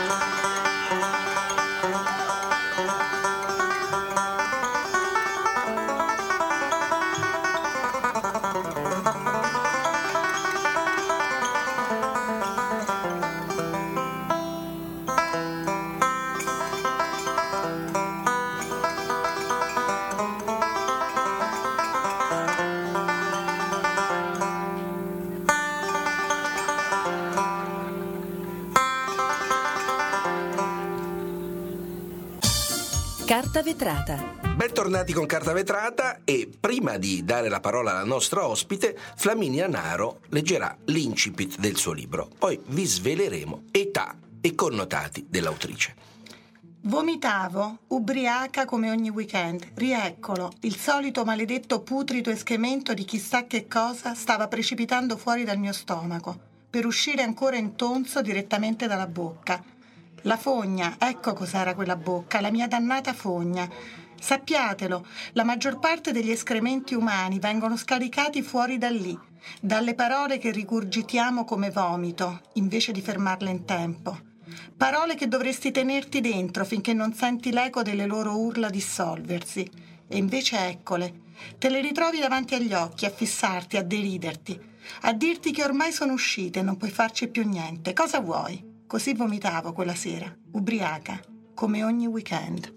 Carta Vetrata. Bentornati con Carta Vetrata, e prima di dare la parola alla nostra ospite, Flaminia Naro leggerà l'incipit del suo libro. Poi vi sveleremo età e connotati dell'autrice. Vomitavo, ubriaca come ogni weekend. Rieccolo, il solito maledetto putrido eschemento di chissà che cosa stava precipitando fuori dal mio stomaco. per uscire ancora intonso direttamente dalla bocca. La fogna, ecco cos'era quella bocca, la mia dannata fogna. Sappiatelo, la maggior parte degli escrementi umani vengono scaricati fuori da lì, dalle parole che rigurgitiamo come vomito, invece di fermarle in tempo. Parole che dovresti tenerti dentro finché non senti l'eco delle loro urla dissolversi. E invece eccole, te le ritrovi davanti agli occhi, a fissarti, a deriderti, a dirti che ormai sono uscite e non puoi farci più niente. Cosa vuoi? Così vomitavo quella sera, ubriaca, come ogni weekend.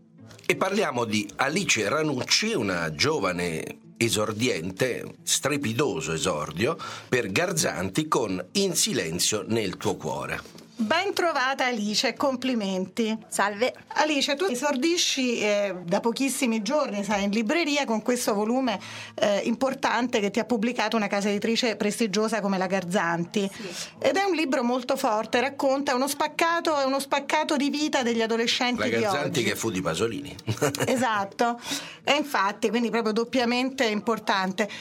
E parliamo di Alice Ranucci, una giovane esordiente, strepidoso esordio, per Garzanti con In silenzio nel tuo cuore. Ben trovata Alice, complimenti. Salve. Alice, tu esordisci da pochissimi giorni, sai, in libreria con questo volume importante che ti ha pubblicato una casa editrice prestigiosa come la Garzanti. Sì. Ed è un libro molto forte, racconta uno spaccato di vita degli adolescenti di oggi. La Garzanti che fu di Pasolini. Esatto, e infatti, quindi proprio doppiamente importante.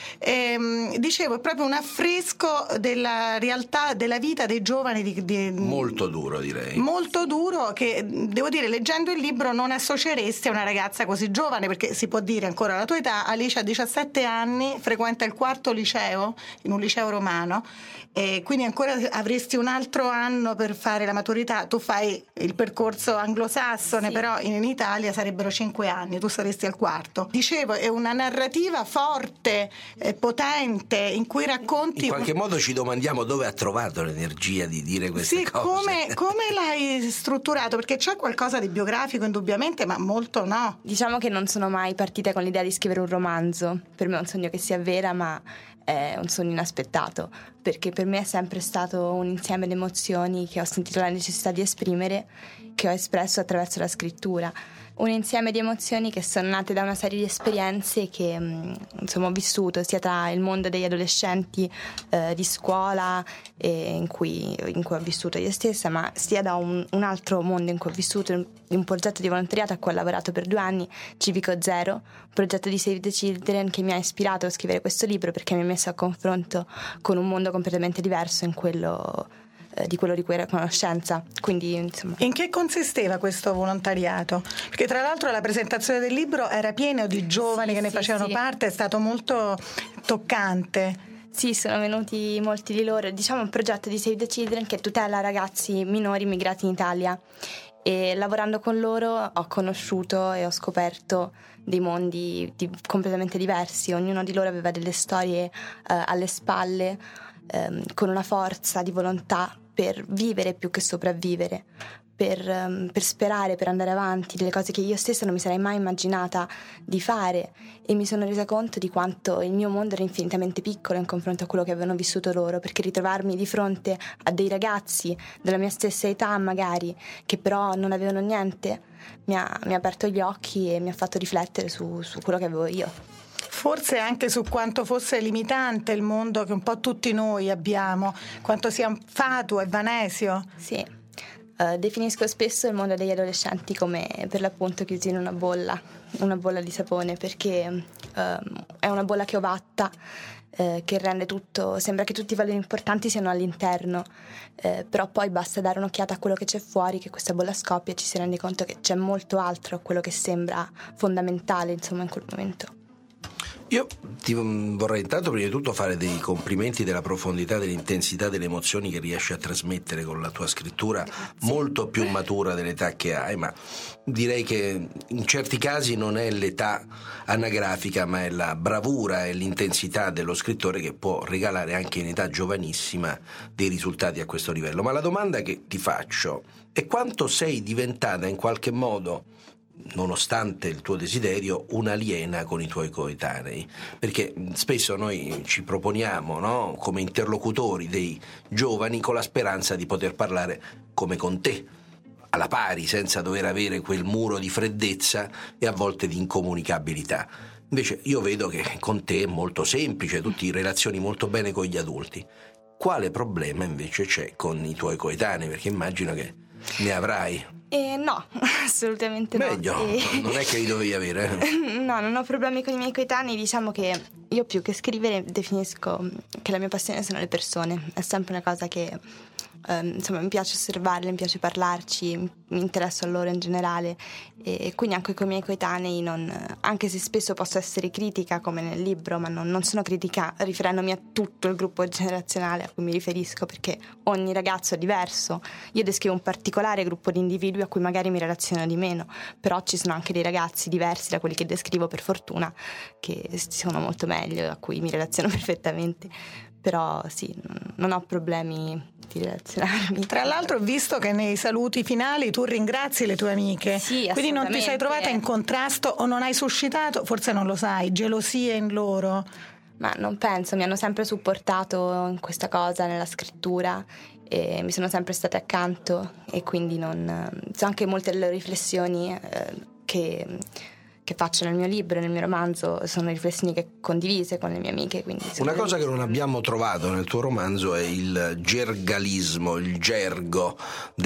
Dicevo, è proprio un affresco della realtà della vita dei giovani molto duro, direi. Molto duro, che devo dire, leggendo il libro non associeresti a una ragazza così giovane, perché si può dire ancora la tua età. Alice ha 17 anni, frequenta il 4º liceo, in un liceo romano, e quindi ancora avresti un altro anno per fare la maturità. Tu fai il percorso anglosassone, sì. Però in Italia sarebbero 5 anni, tu saresti al 4º. Dicevo, è una narrativa forte, potente, in cui racconti... In qualche modo ci domandiamo dove ha trovato l'energia di dire queste cose. Come l'hai strutturato? Perché c'è qualcosa di biografico indubbiamente, ma molto no. Diciamo che non sono mai partita con l'idea di scrivere un romanzo. Per me è un sogno che si avvera, ma è un sogno inaspettato, perché per me è sempre stato un insieme di emozioni che ho sentito la necessità di esprimere, che ho espresso attraverso la scrittura. Un insieme di emozioni che sono nate da una serie di esperienze che insomma ho vissuto, sia tra il mondo degli adolescenti di scuola in cui ho vissuto io stessa, ma sia da un altro mondo in cui ho vissuto, in un progetto di volontariato a cui ho lavorato per 2 anni, Civico Zero, un progetto di Save the Children che mi ha ispirato a scrivere questo libro, perché mi ha messo a confronto con un mondo completamente diverso di quello di cui era a conoscenza. Quindi, insomma. In che consisteva questo volontariato? Perché tra l'altro la presentazione del libro era pieno di giovani che ne facevano parte, è stato molto toccante. Sì, sono venuti molti di loro. Diciamo un progetto di Save the Children che tutela ragazzi minori immigrati in Italia, e lavorando con loro ho conosciuto e ho scoperto dei mondi completamente diversi. Ognuno di loro aveva delle storie alle spalle, con una forza di volontà per vivere più che sopravvivere, per sperare, per andare avanti, delle cose che io stessa non mi sarei mai immaginata di fare, e mi sono resa conto di quanto il mio mondo era infinitamente piccolo in confronto a quello che avevano vissuto loro, perché ritrovarmi di fronte a dei ragazzi della mia stessa età magari, che però non avevano niente, mi ha aperto gli occhi e mi ha fatto riflettere su quello che avevo io. Forse anche su quanto fosse limitante il mondo che un po' tutti noi abbiamo, quanto sia fatuo e vanesio. Sì, definisco spesso il mondo degli adolescenti come per l'appunto chiusi in una bolla di sapone, perché è una bolla che ovatta, che rende tutto, sembra che tutti i valori importanti siano all'interno, però poi basta dare un'occhiata a quello che c'è fuori, che questa bolla scoppia e ci si rende conto che c'è molto altro a quello che sembra fondamentale, insomma, in quel momento. Io ti vorrei intanto prima di tutto fare dei complimenti della profondità, dell'intensità delle emozioni che riesci a trasmettere con la tua scrittura. Grazie. Molto più matura dell'età che hai, ma direi che in certi casi non è l'età anagrafica, ma è la bravura e l'intensità dello scrittore che può regalare anche in età giovanissima dei risultati a questo livello. Ma la domanda che ti faccio è quanto sei diventata in qualche modo, nonostante il tuo desiderio, un'aliena con i tuoi coetanei, perché spesso noi ci proponiamo, no, come interlocutori dei giovani, con la speranza di poter parlare come con te, alla pari, senza dover avere quel muro di freddezza e a volte di incomunicabilità. Invece io vedo che con te è molto semplice, tu ti relazioni molto bene con gli adulti. Quale problema invece c'è con i tuoi coetanei? Perché immagino che ne avrai. No, assolutamente no. Meglio, non è che li dovevi avere. No, non ho problemi con i miei coetanei, diciamo che io più che scrivere definisco che la mia passione sono le persone. È sempre una cosa che insomma mi piace osservarle, mi piace parlarci, mi interesso a loro in generale, e quindi anche con i miei coetanei, anche se spesso posso essere critica come nel libro, ma non sono critica riferendomi a tutto il gruppo generazionale a cui mi riferisco, perché ogni ragazzo è diverso. Io descrivo un particolare gruppo di individui a cui magari mi relaziono di meno, però ci sono anche dei ragazzi diversi da quelli che descrivo, per fortuna, che sono molto meglio, a cui mi relaziono perfettamente. Però sì, non ho problemi di relazionarmi. Tra l'altro ho visto che nei saluti finali tu ringrazi le tue amiche, sì, quindi non ti sei trovata in contrasto o non hai suscitato, forse non lo sai, gelosie in loro? Ma non penso, mi hanno sempre supportato in questa cosa, nella scrittura, e mi sono sempre state accanto, e quindi sono anche molte delle riflessioni che faccio nel mio libro, nel mio romanzo, sono riflessioni che condivise con le mie amiche. Quindi una cosa che non abbiamo trovato nel tuo romanzo è il gergalismo, il gergo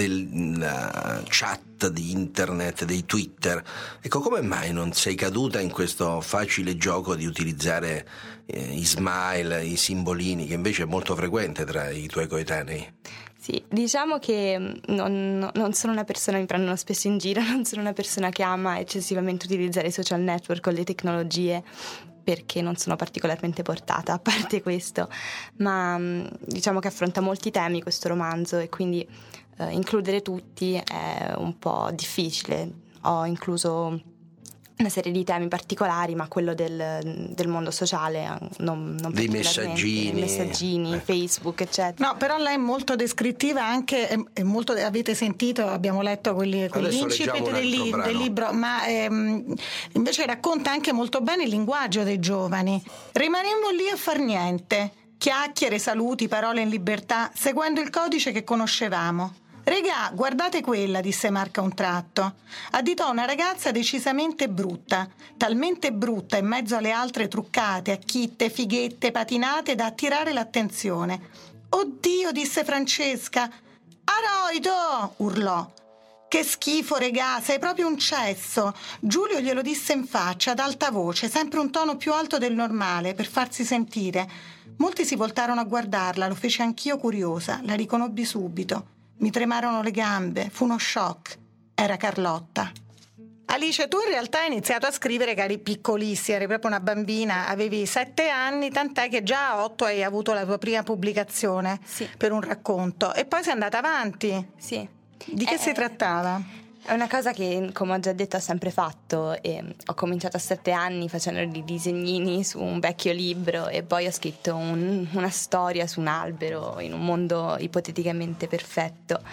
del chat di internet, dei Twitter. Ecco, come mai non sei caduta in questo facile gioco di utilizzare i smile, i simbolini, che invece è molto frequente tra i tuoi coetanei? Sì, diciamo che non sono una persona, mi prendono spesso in giro, non sono una persona che ama eccessivamente utilizzare i social network o le tecnologie, perché non sono particolarmente portata, a parte questo, ma diciamo che affronta molti temi questo romanzo, e quindi includere tutti è un po' difficile. Ho incluso una serie di temi particolari, ma quello del mondo sociale non dei messaggini, Facebook, eccetera. No, però lei è molto descrittiva, anche è molto, avete sentito, abbiamo letto quell'incipit del libro, ma invece racconta anche molto bene il linguaggio dei giovani. Rimanemmo lì a far niente, chiacchiere, saluti, parole in libertà, seguendo il codice che conoscevamo. «Regà, guardate quella», disse Marco a un tratto. Additò una ragazza decisamente brutta, talmente brutta in mezzo alle altre truccate, acchitte, fighette, patinate, da attirare l'attenzione. «Oddio», disse Francesca. «Aroido!» urlò. «Che schifo, regà, sei proprio un cesso!» Giulio glielo disse in faccia ad alta voce, sempre un tono più alto del normale, per farsi sentire. Molti si voltarono a guardarla, lo feci anch'io curiosa, la riconobbi subito. Mi tremarono le gambe, fu uno shock. Era Carlotta. Alice, tu in realtà hai iniziato a scrivere che eri piccolissima, eri proprio una bambina, avevi 7 anni, tant'è che già a 8 hai avuto la tua prima pubblicazione, sì, per un racconto, e poi sei andata avanti. Sì. Di che si trattava? È una cosa che, come ho già detto, ho sempre fatto, e ho cominciato a 7 anni facendo dei disegnini su un vecchio libro, e poi ho scritto una storia su un albero in un mondo ipoteticamente perfetto,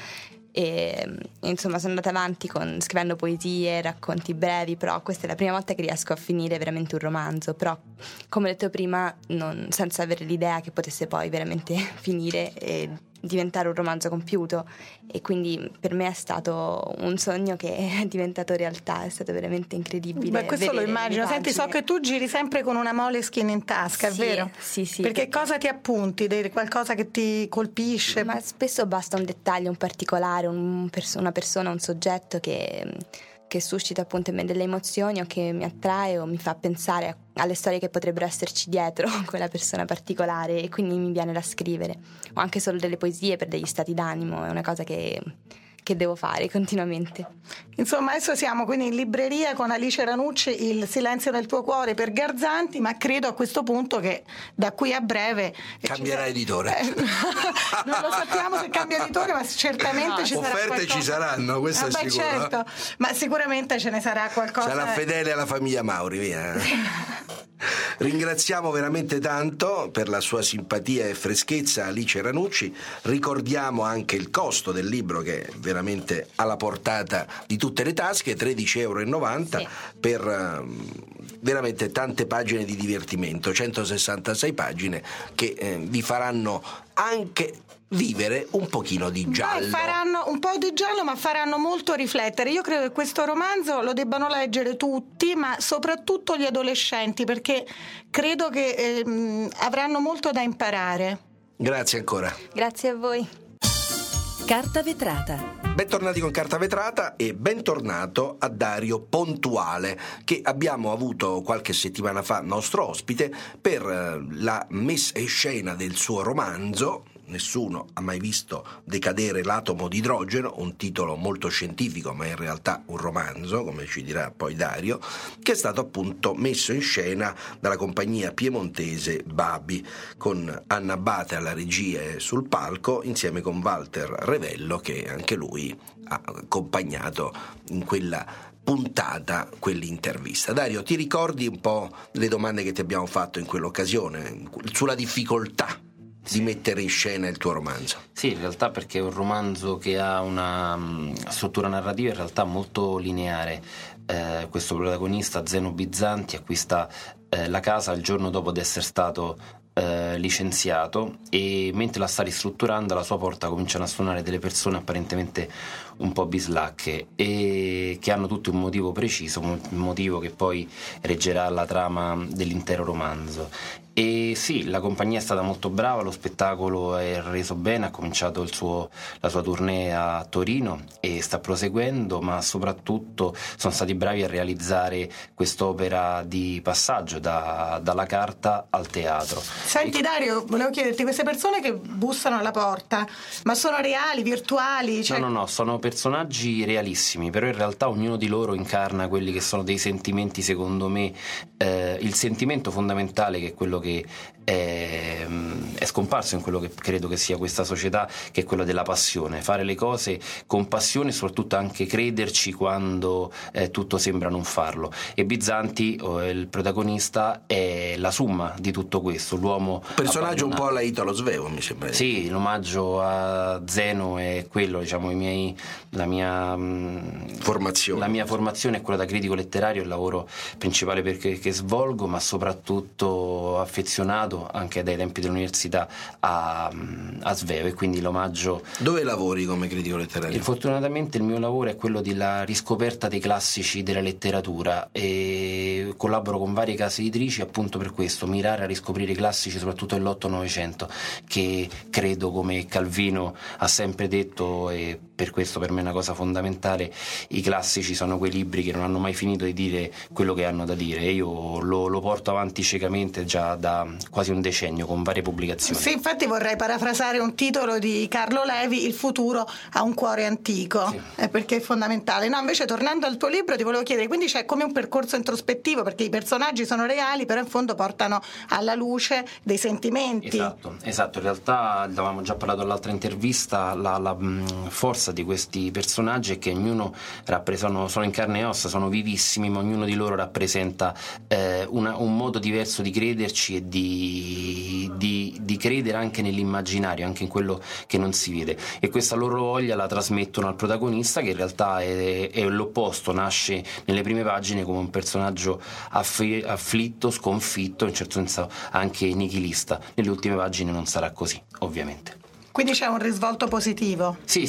e insomma sono andata avanti scrivendo poesie, racconti brevi, però questa è la prima volta che riesco a finire veramente un romanzo, però come ho detto prima senza avere l'idea che potesse poi veramente finire e diventare un romanzo compiuto, e quindi per me è stato un sogno che è diventato realtà, è stato veramente incredibile. Beh, questo lo immagino. Senti, so che tu giri sempre con una Moleskine in tasca, è vero? Sì. Perché cosa ti appunti? Qualcosa che ti colpisce? Ma spesso basta un dettaglio, un particolare, una persona, un soggetto che suscita appunto in me delle emozioni, o che mi attrae o mi fa pensare alle storie che potrebbero esserci dietro quella persona particolare, e quindi mi viene da scrivere. O anche solo delle poesie per degli stati d'animo, è una cosa che devo fare continuamente. Insomma, adesso siamo quindi in libreria con Alice Ranucci, Il silenzio nel tuo cuore per Garzanti, ma credo a questo punto che da qui a breve cambierà editore. Non lo sappiamo se cambia editore, ma certamente ci sarà offerte qualcosa. Ci saranno, questo è sicuro. Certo, ma sicuramente ce ne sarà qualcosa. Sarà fedele alla famiglia Mauri, via. Ringraziamo veramente tanto per la sua simpatia e freschezza Alice Ranucci. Ricordiamo anche il costo del libro, che è veramente alla portata di tutte le tasche, €13,90 sì, per veramente tante pagine di divertimento, 166 pagine che vi faranno anche vivere un pochino di giallo. Faranno un po' di giallo, ma faranno molto riflettere. Io credo che questo romanzo lo debbano leggere tutti, ma soprattutto gli adolescenti, perché credo che avranno molto da imparare. Grazie ancora. Grazie a voi. Carta vetrata. Bentornati con Carta Vetrata e bentornato a Dario Pontuale, che abbiamo avuto qualche settimana fa nostro ospite per la messa in scena del suo romanzo Nessuno ha mai visto decadere l'atomo di idrogeno, un titolo molto scientifico ma in realtà un romanzo, come ci dirà poi Dario, che è stato appunto messo in scena dalla compagnia piemontese Babi, con Anna Abate alla regia e sul palco, insieme con Walter Revello, che anche lui ha accompagnato in quella puntata quell'intervista. Dario, ti ricordi un po' le domande che ti abbiamo fatto in quell'occasione sulla difficoltà di mettere in scena il tuo romanzo? Sì, in realtà perché è un romanzo che ha una struttura narrativa in realtà molto lineare. Questo protagonista, Zeno Bizzanti, acquista la casa il giorno dopo di essere stato licenziato, e mentre la sta ristrutturando alla sua porta cominciano a suonare delle persone apparentemente un po' bislacche e che hanno tutti un motivo preciso, un motivo che poi reggerà la trama dell'intero romanzo. E sì, la compagnia è stata molto brava, lo spettacolo è reso bene, ha cominciato la sua tournée a Torino e sta proseguendo, ma soprattutto sono stati bravi a realizzare quest'opera di passaggio dalla carta al teatro. Senti Dario, volevo chiederti, queste persone che bussano alla porta, ma sono reali, virtuali? No, sono personaggi realissimi, però in realtà ognuno di loro incarna quelli che sono dei sentimenti, secondo me, il sentimento fondamentale, che è quello che è scomparso in quello che credo che sia questa società, che è quello della passione, fare le cose con passione e soprattutto anche crederci quando tutto sembra non farlo. E Bizzanti, il protagonista, è la somma di tutto questo, l'uomo personaggio un po' alla Italo Svevo, mi sembra. Sì, l'omaggio a Zeno è quello, diciamo, la mia formazione è quella da critico letterario, il lavoro principale che svolgo, ma soprattutto affezionato anche dai tempi dell'università a Svevo, e quindi l'omaggio. Dove lavori come critico letterario? Fortunatamente il mio lavoro è quello della riscoperta dei classici della letteratura, e collaboro con varie case editrici appunto per questo, mirare a riscoprire i classici soprattutto dell'8-900, che credo, come Calvino ha sempre detto, e per questo per me è una cosa fondamentale, i classici sono quei libri che non hanno mai finito di dire quello che hanno da dire, e io lo porto avanti ciecamente già da quasi un decennio con varie pubblicazioni. Sì, infatti vorrei parafrasare un titolo di Carlo Levi: il futuro ha un cuore antico, sì. Perché è fondamentale. No, invece tornando al tuo libro ti volevo chiedere, quindi c'è come un percorso introspettivo, perché i personaggi sono reali però in fondo portano alla luce dei sentimenti. Esatto, in realtà avevamo già parlato all'altra intervista, la forza di questi personaggi è che ognuno sono in carne e ossa, sono vivissimi, ma ognuno di loro rappresenta un modo diverso di crederci e di credere anche nell'immaginario, anche in quello che non si vede, e questa loro voglia la trasmettono al protagonista, che in realtà è l'opposto, nasce nelle prime pagine come un personaggio afflitto, sconfitto, in certo senso anche nichilista. Nelle ultime pagine non sarà così, ovviamente. Quindi c'è un risvolto positivo? Sì,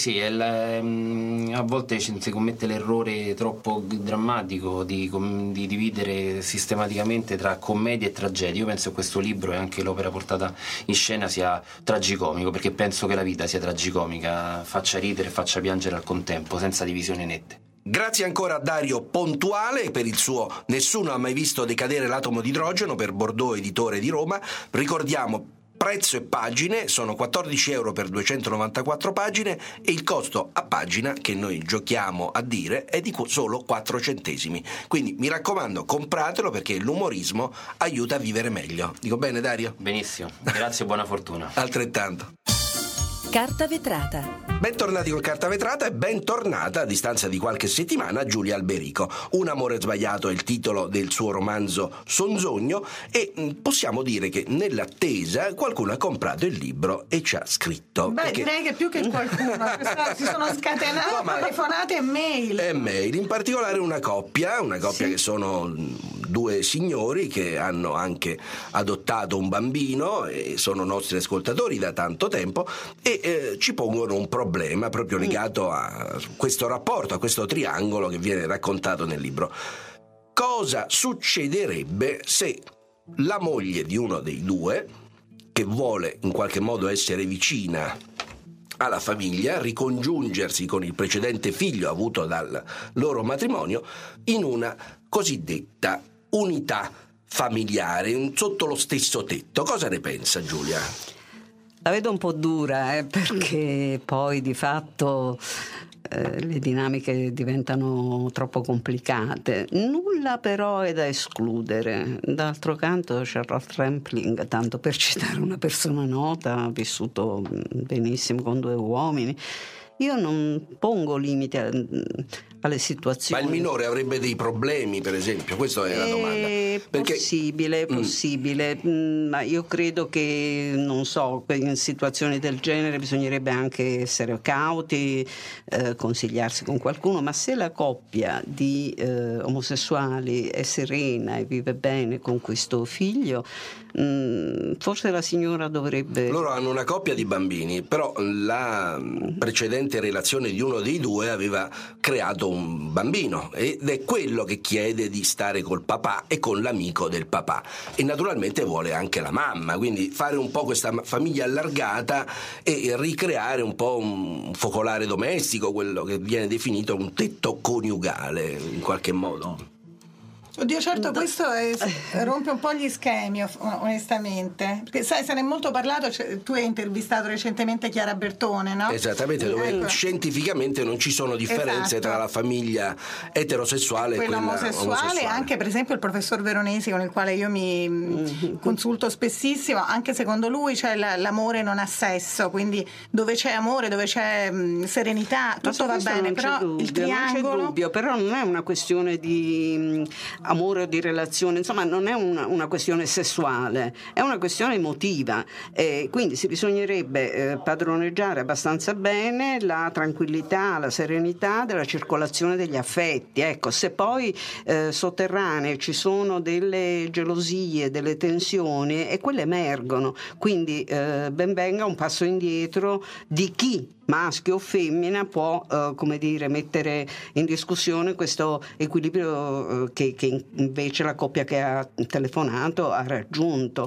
a volte si commette l'errore troppo drammatico di dividere sistematicamente tra commedia e tragedia. Io penso che questo libro e anche l'opera portata in scena sia tragicomico, perché penso che la vita sia tragicomica, faccia ridere e faccia piangere al contempo, senza divisioni nette. Grazie ancora a Dario Pontuale per il suo Nessuno ha mai visto decadere l'atomo di idrogeno per Bordeaux Editore di Roma. Ricordiamo prezzo e pagine, sono 14 euro per 294 pagine, e il costo a pagina, che noi giochiamo a dire, è di solo 4 centesimi. Quindi mi raccomando, compratelo, perché l'umorismo aiuta a vivere meglio. Dico bene, Dario? Benissimo, grazie e buona fortuna. Altrettanto. Carta Vetrata. Bentornati con Carta Vetrata e bentornata, a distanza di qualche settimana, Giulia Alberico. Un amore sbagliato è il titolo del suo romanzo Sonzogno, e possiamo dire che nell'attesa qualcuno ha comprato il libro e ci ha scritto. Direi che più che qualcuno si sono scatenate telefonate e mail. E mail, in particolare una coppia sì, che sono due signori che hanno anche adottato un bambino e sono nostri ascoltatori da tanto tempo, e ci pongono un problema proprio legato a questo rapporto, a questo triangolo che viene raccontato nel libro. Cosa succederebbe se la moglie di uno dei due, che vuole in qualche modo essere vicina alla famiglia, ricongiungersi con il precedente figlio avuto dal loro matrimonio in una cosiddetta unità familiare, sotto lo stesso tetto. Cosa ne pensa Giulia? La vedo un po' dura, perché poi di fatto le dinamiche diventano troppo complicate. Nulla però è da escludere. D'altro canto Charlotte Rampling, tanto per citare una persona nota, ha vissuto benissimo con 2 uomini. Io non pongo limiti alle situazioni. Ma il minore avrebbe dei problemi, per esempio? Questa è la domanda. Perché... Possibile, ma io credo che, non so, in situazioni del genere bisognerebbe anche essere cauti, consigliarsi con qualcuno, ma se la coppia di omosessuali è serena e vive bene con questo figlio, forse la signora dovrebbe... Loro hanno una coppia di bambini, però la precedente relazione di uno dei 2 aveva creato un bambino ed è quello che chiede di stare col papà e con l'amico del papà, e naturalmente vuole anche la mamma, quindi fare un po' questa famiglia allargata e ricreare un po' un focolare domestico, quello che viene definito un tetto coniugale in qualche modo. Oddio, certo, questo rompe un po' gli schemi, onestamente, perché sai, se ne è molto parlato, tu hai intervistato recentemente Chiara Bertone, no? Esattamente, dove scientificamente non ci sono differenze tra la famiglia eterosessuale e quella omosessuale. Anche per esempio il professor Veronesi, con il quale io mi consulto spessissimo, anche secondo lui l'amore non ha sesso, quindi dove c'è amore, dove c'è serenità, tutto va bene, però il triangolo... Non c'è dubbio, però non è una questione di amore o di relazione, insomma non è una questione sessuale, è una questione emotiva, quindi si bisognerebbe padroneggiare abbastanza bene la tranquillità, la serenità della circolazione degli affetti. Ecco, se poi sotterranee ci sono delle gelosie, delle tensioni, e quelle emergono, quindi ben venga un passo indietro di chi, maschio o femmina, può mettere in discussione questo equilibrio che invece la coppia che ha telefonato ha raggiunto.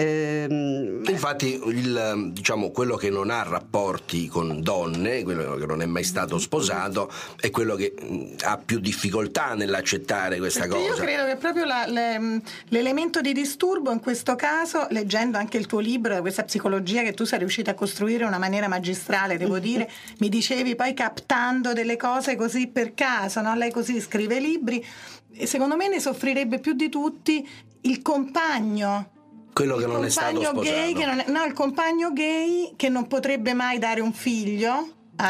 Infatti quello che non ha rapporti con donne, quello che non è mai stato sposato, è quello che ha più difficoltà nell'accettare questa cosa. Io credo che proprio l'elemento di disturbo in questo caso, leggendo anche il tuo libro, questa psicologia che tu sei riuscita a costruire in una maniera magistrale, devo dire, mi dicevi, poi captando delle cose così per caso, no? Lei così scrive libri, e secondo me ne soffrirebbe più di tutti il compagno, quello che non è stato sposato, gay, il compagno gay che non potrebbe mai dare un figlio.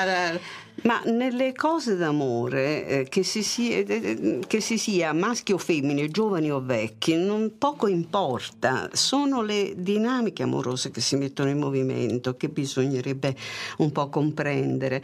Ma nelle cose d'amore, che si sia maschi o femmine, giovani o vecchi, non poco importa, sono le dinamiche amorose che si mettono in movimento che bisognerebbe un po' comprendere.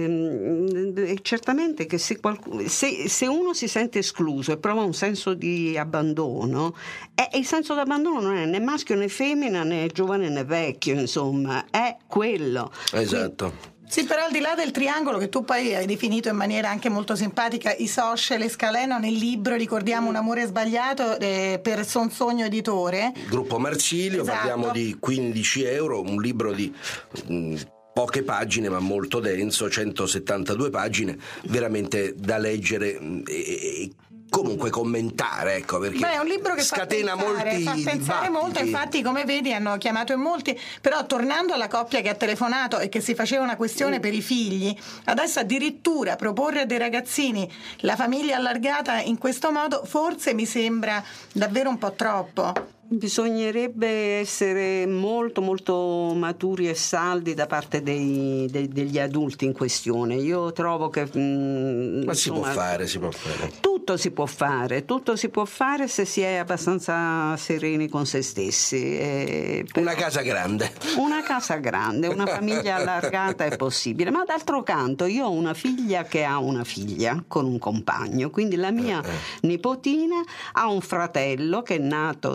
Certamente che se uno si sente escluso e prova un senso di abbandono, il senso di abbandono non è né maschio né femmina, né giovane né vecchio, insomma, è quello. Esatto. Sì, però al di là del triangolo che tu poi hai definito in maniera anche molto simpatica, Isoscele e Scaleno, nel libro ricordiamo Un amore sbagliato per Sonsogno Editore. Gruppo Marsilio, esatto. Parliamo di 15 euro, un libro di poche pagine ma molto denso, 172 pagine, veramente da leggere e comunque commentare, ecco, perché è un libro che scatena fa pensare molto, infatti come vedi hanno chiamato in molti, però tornando alla coppia che ha telefonato e che si faceva una questione per i figli, adesso addirittura proporre a dei ragazzini la famiglia allargata in questo modo forse mi sembra davvero un po' troppo. Bisognerebbe essere molto molto maturi e saldi da parte degli adulti in questione. Io trovo che ma si può fare. Tutto si può fare se si è abbastanza sereni con se stessi. Una casa grande, una famiglia allargata è possibile. Ma d'altro canto io ho una figlia che ha una figlia con un compagno, quindi la mia nipotina ha un fratello che è nato dal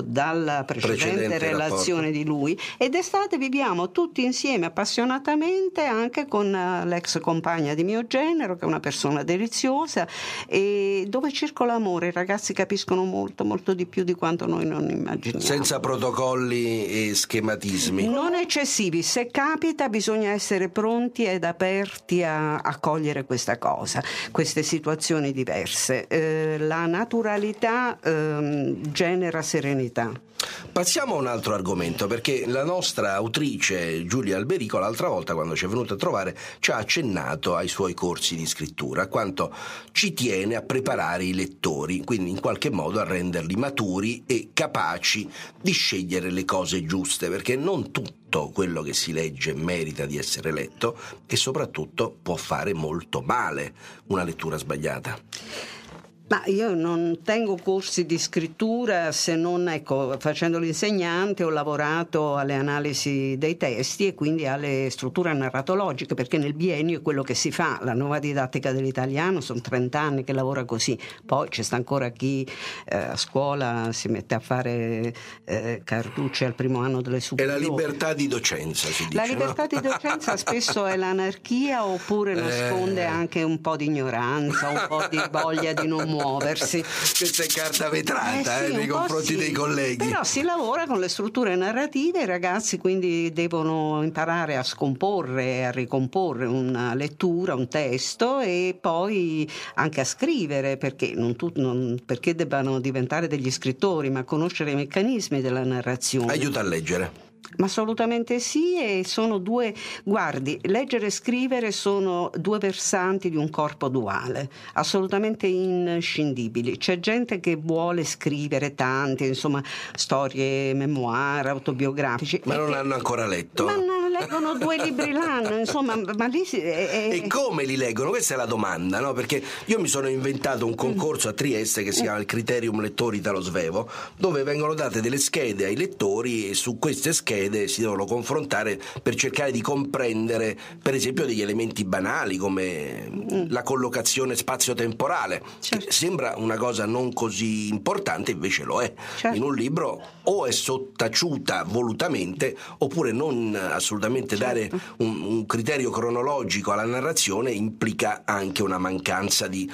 alla precedente relazione di lui, e d'estate viviamo tutti insieme appassionatamente, anche con l'ex compagna di mio genero, che è una persona deliziosa, e dove circola amore. I ragazzi capiscono molto, molto di più di quanto noi non immaginiamo. Senza protocolli e schematismi. Non eccessivi. Se capita bisogna essere pronti ed aperti a cogliere questa cosa, queste situazioni diverse. La naturalità genera serenità. Passiamo a un altro argomento, perché la nostra autrice Giulia Alberico l'altra volta, quando ci è venuta a trovare, ci ha accennato ai suoi corsi di scrittura, a quanto ci tiene a preparare i lettori, quindi in qualche modo a renderli maturi e capaci di scegliere le cose giuste, perché non tutto quello che si legge merita di essere letto, e soprattutto può fare molto male una lettura sbagliata. Ma io non tengo corsi di scrittura, se non, facendo l'insegnante ho lavorato alle analisi dei testi e quindi alle strutture narratologiche, perché nel biennio è quello che si fa. La nuova didattica dell'italiano sono 30 anni che lavora così. Poi c'è sta ancora chi a scuola si mette a fare Carducci al primo anno delle superiori. È la libertà di docenza, si dice. La libertà di docenza spesso è l'anarchia, oppure nasconde anche un po' di ignoranza, un po' di voglia di non muoversi. Questa è carta vetrata nei confronti dei colleghi. Però si lavora con le strutture narrative, i ragazzi quindi devono imparare a scomporre, a ricomporre una lettura, un testo, e poi anche a scrivere, perché non perché debbano diventare degli scrittori, ma conoscere i meccanismi della narrazione. Aiuta a leggere. Ma assolutamente sì, e sono guardi, leggere e scrivere sono due versanti di un corpo duale, assolutamente inscindibili. C'è gente che vuole scrivere tante, insomma, storie, memoir, autobiografici. Ma non hanno ancora letto. Ma non leggono 2 libri l'anno, insomma, ma lì E come li leggono? Questa è la domanda, no? Perché io mi sono inventato un concorso a Trieste che si chiama il Criterium Lettori Italo Svevo, dove vengono date delle schede ai lettori, e su queste schede si devono confrontare per cercare di comprendere, per esempio, degli elementi banali come la collocazione spazio-temporale. Certo. Sembra una cosa non così importante, invece lo è. Certo. In un libro o è sottaciuta volutamente, oppure non assolutamente dare un criterio cronologico alla narrazione implica anche una mancanza di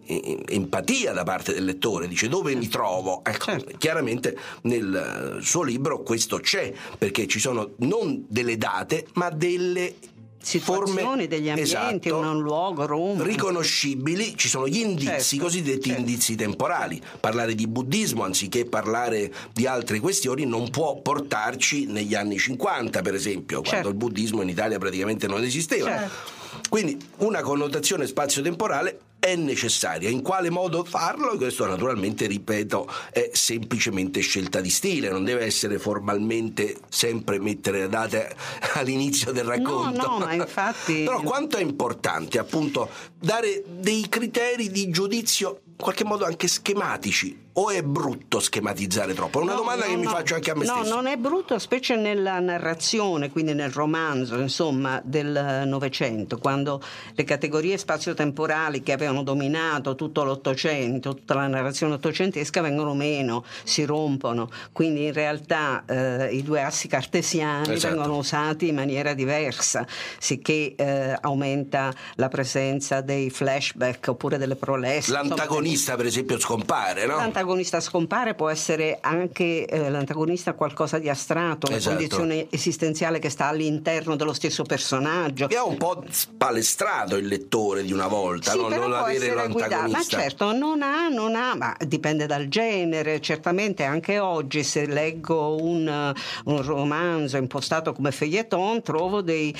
empatia da parte del lettore. Dice: dove mi trovo? Ecco, chiaramente nel suo libro questo c'è, perché ci sono non delle date ma delle situazioni, degli ambienti, un luogo, Roma, riconoscibili. Ci sono gli indizi, cosiddetti indizi temporali. Parlare di buddismo anziché parlare di altre questioni non può portarci negli anni 50, per esempio, quando il buddismo in Italia praticamente non esisteva. Quindi una connotazione spazio-temporale è necessaria. In quale modo farlo? Questo naturalmente, ripeto, è semplicemente scelta di stile, non deve essere formalmente sempre mettere le date all'inizio del racconto. No, ma infatti. Però quanto è importante appunto dare dei criteri di giudizio in qualche modo anche schematici, o è brutto schematizzare troppo? È una domanda che mi faccio anche a me stesso. No, non è brutto, specie nella narrazione, quindi nel romanzo, insomma, del Novecento, quando le categorie spazio-temporali che avevano dominato tutto l'Ottocento, tutta la narrazione ottocentesca, vengono meno, si rompono. Quindi in realtà i 2 assi cartesiani vengono usati in maniera diversa, sicché aumenta la presenza dei flashback oppure delle prolesse. L'antagonista, per esempio, scompare, no? L'antagonista scompare, può essere anche l'antagonista qualcosa di astratto, una condizione esistenziale che sta all'interno dello stesso personaggio. Che ha un po' spalestrato il lettore di una volta, no? Non avere l'antagonista. Ma certo, non ha, ma dipende dal genere. Certamente anche oggi, se leggo un romanzo impostato come feuilleton, trovo dei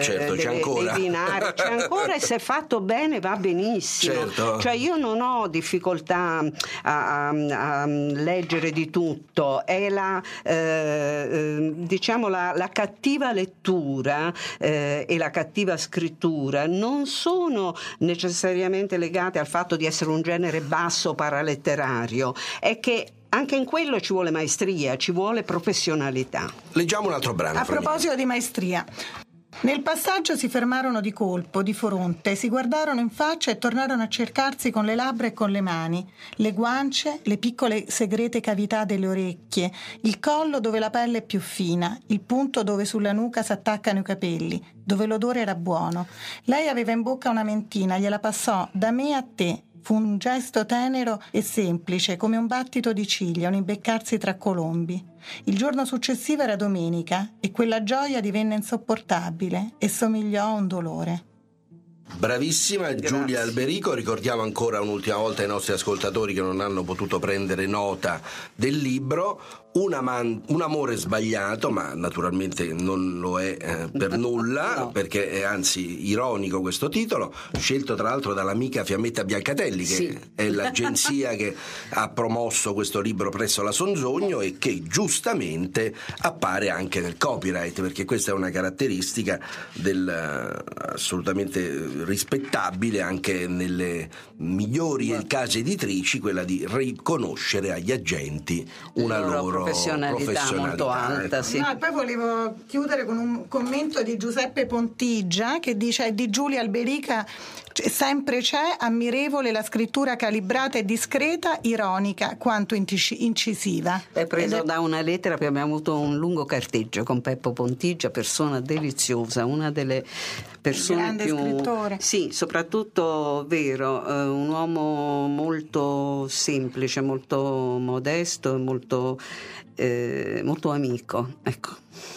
binari, c'è ancora, e se fatto bene va benissimo. Certo. Cioè io non ho difficoltà a leggere di tutto, è la cattiva lettura e la cattiva scrittura non sono necessariamente legate al fatto di essere un genere basso paraletterario, è che anche in quello ci vuole maestria, ci vuole professionalità. Leggiamo un altro brano. A proposito di maestria, Nel passaggio si fermarono di colpo, di fronte, si guardarono in faccia e tornarono a cercarsi con le labbra e con le mani, le guance, le piccole segrete cavità delle orecchie, il collo dove la pelle è più fina, il punto dove sulla nuca s'attaccano i capelli, dove l'odore era buono. Lei aveva in bocca una mentina, gliela passò da me a te. Fu un gesto tenero e semplice, come un battito di ciglia, un imbeccarsi tra colombi. Il giorno successivo era domenica e quella gioia divenne insopportabile e somigliò a un dolore. Bravissima. Grazie. Giulia Alberico. Ricordiamo ancora un'ultima volta ai nostri ascoltatori che non hanno potuto prendere nota del libro un amore sbagliato, ma naturalmente non lo è per nulla, no. Perché è anzi ironico questo titolo, scelto tra l'altro dall'amica Fiammetta Biancatelli, che sì, è l'agenzia che ha promosso questo libro presso la Sonzogno e che giustamente appare anche nel copyright, perché questa è una caratteristica assolutamente rispettabile anche nelle migliori case editrici, quella di riconoscere agli agenti una loro professionalità molto alta. Sì. No, e poi volevo chiudere con un commento di Giuseppe Pontigia che dice: di Giulia Alberica sempre c'è, ammirevole la scrittura calibrata e discreta, ironica quanto incisiva. È preso da una lettera che abbiamo avuto un lungo carteggio con Peppo Pontigia, persona deliziosa, una delle persone grande più scrittore. Sì, soprattutto vero, un uomo molto semplice, molto modesto e molto amico, ecco.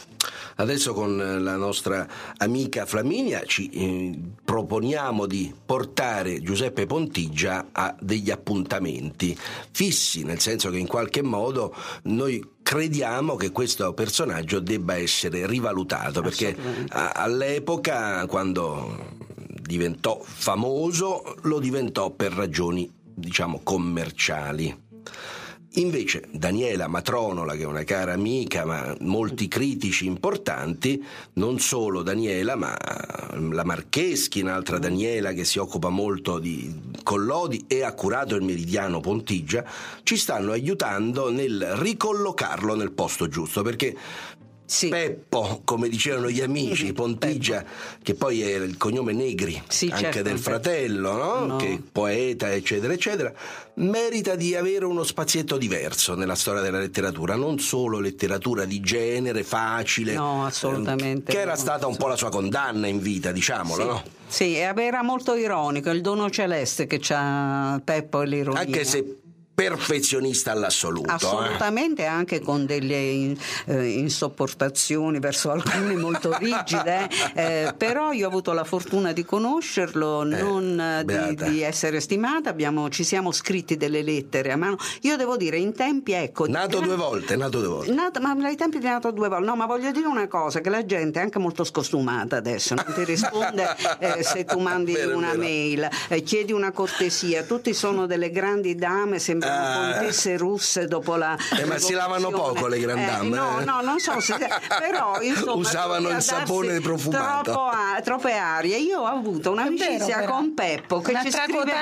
Adesso con la nostra amica Flaminia ci proponiamo di portare Giuseppe Pontigia a degli appuntamenti fissi, nel senso che in qualche modo noi crediamo che questo personaggio debba essere rivalutato, perché all'epoca, quando diventò famoso, lo diventò per ragioni, diciamo, commerciali. Invece Daniela Matronola, che è una cara amica, ma molti critici importanti, non solo Daniela, ma la Marcheschi, un'altra Daniela che si occupa molto di Collodi e ha curato il Meridiano Pontigia, ci stanno aiutando nel ricollocarlo nel posto giusto, perché sì, Peppo, come dicevano gli amici, Pontigia, Peppo, che poi è il cognome Negri, sì, anche certo, del fratello, no? Che è poeta, eccetera, eccetera, merita di avere uno spazietto diverso nella storia della letteratura, non solo letteratura di genere facile, no, assolutamente, che era stata un po' la sua condanna in vita, diciamolo, sì, no? Sì, era molto ironico, il dono celeste che c'ha Peppo e l'ironia. Anche se perfezionista all'assoluto. Assolutamente, anche con delle insopportazioni verso alcune molto rigide, però io ho avuto la fortuna di conoscerlo, non di essere stimata, ci siamo scritti delle lettere a mano. Io devo dire, in tempi, ecco, nato due volte. Ma ai tempi di nato due volte. No, ma voglio dire una cosa, che la gente è anche molto scostumata adesso, non ti risponde se tu mandi una mail, chiedi una cortesia, tutti sono delle grandi dame, poetesse russe dopo la ma si lavano poco le grandame, no, non so se però insomma usavano il sapone profumato, troppe arie. Io ho avuto un'amicizia con Peppo, che ci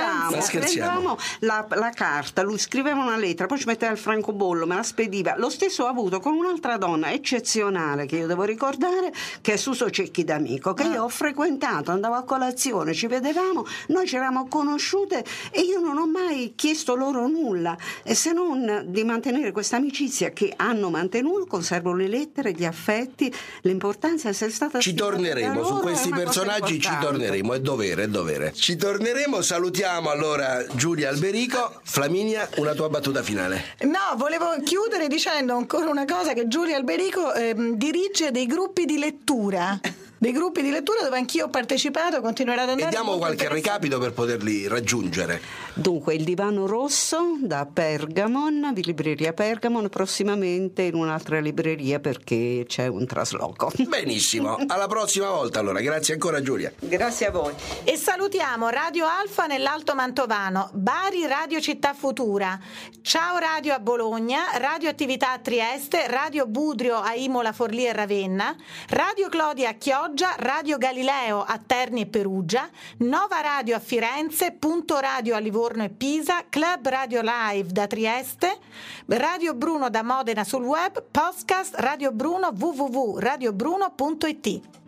scrivevamo la carta, lui scriveva una lettera, poi ci metteva il francobollo, me la spediva. Lo stesso ho avuto con un'altra donna eccezionale che io devo ricordare, che è Suso Cecchi D'Amico, che io ho frequentato, andavo a colazione, ci vedevamo, noi ci eravamo conosciute e io non ho mai chiesto loro nulla, e se non di mantenere questa amicizia che hanno mantenuto. Conservo le lettere, gli affetti, l'importanza di essere stata ci torneremo su questi personaggi, ci torneremo, è dovere. Ci torneremo. Salutiamo allora Giulia Alberico. Flaminia, una tua battuta finale. No, volevo chiudere dicendo ancora una cosa, che Giulia Alberico dirige dei gruppi di lettura dove anch'io ho partecipato, continuerò ad andare. E diamo qualche recapito per poterli raggiungere. Dunque, Il Divano Rosso da Pergamon, di Libreria Pergamon, prossimamente in un'altra libreria perché c'è un trasloco. Benissimo, alla prossima volta allora, grazie ancora Giulia. Grazie a voi. E salutiamo Radio Alfa nell'Alto Mantovano, Bari Radio Città Futura, Ciao Radio a Bologna, Radio Attività a Trieste, Radio Budrio a Imola, Forlì e Ravenna, Radio Clodia a Chioggia, Radio Galileo a Terni e Perugia, Nova Radio a Firenze, Punto Radio a Livorno e Pisa, Club Radio Live da Trieste, Radio Bruno da Modena sul web, podcast Radio Bruno www.radiobruno.it.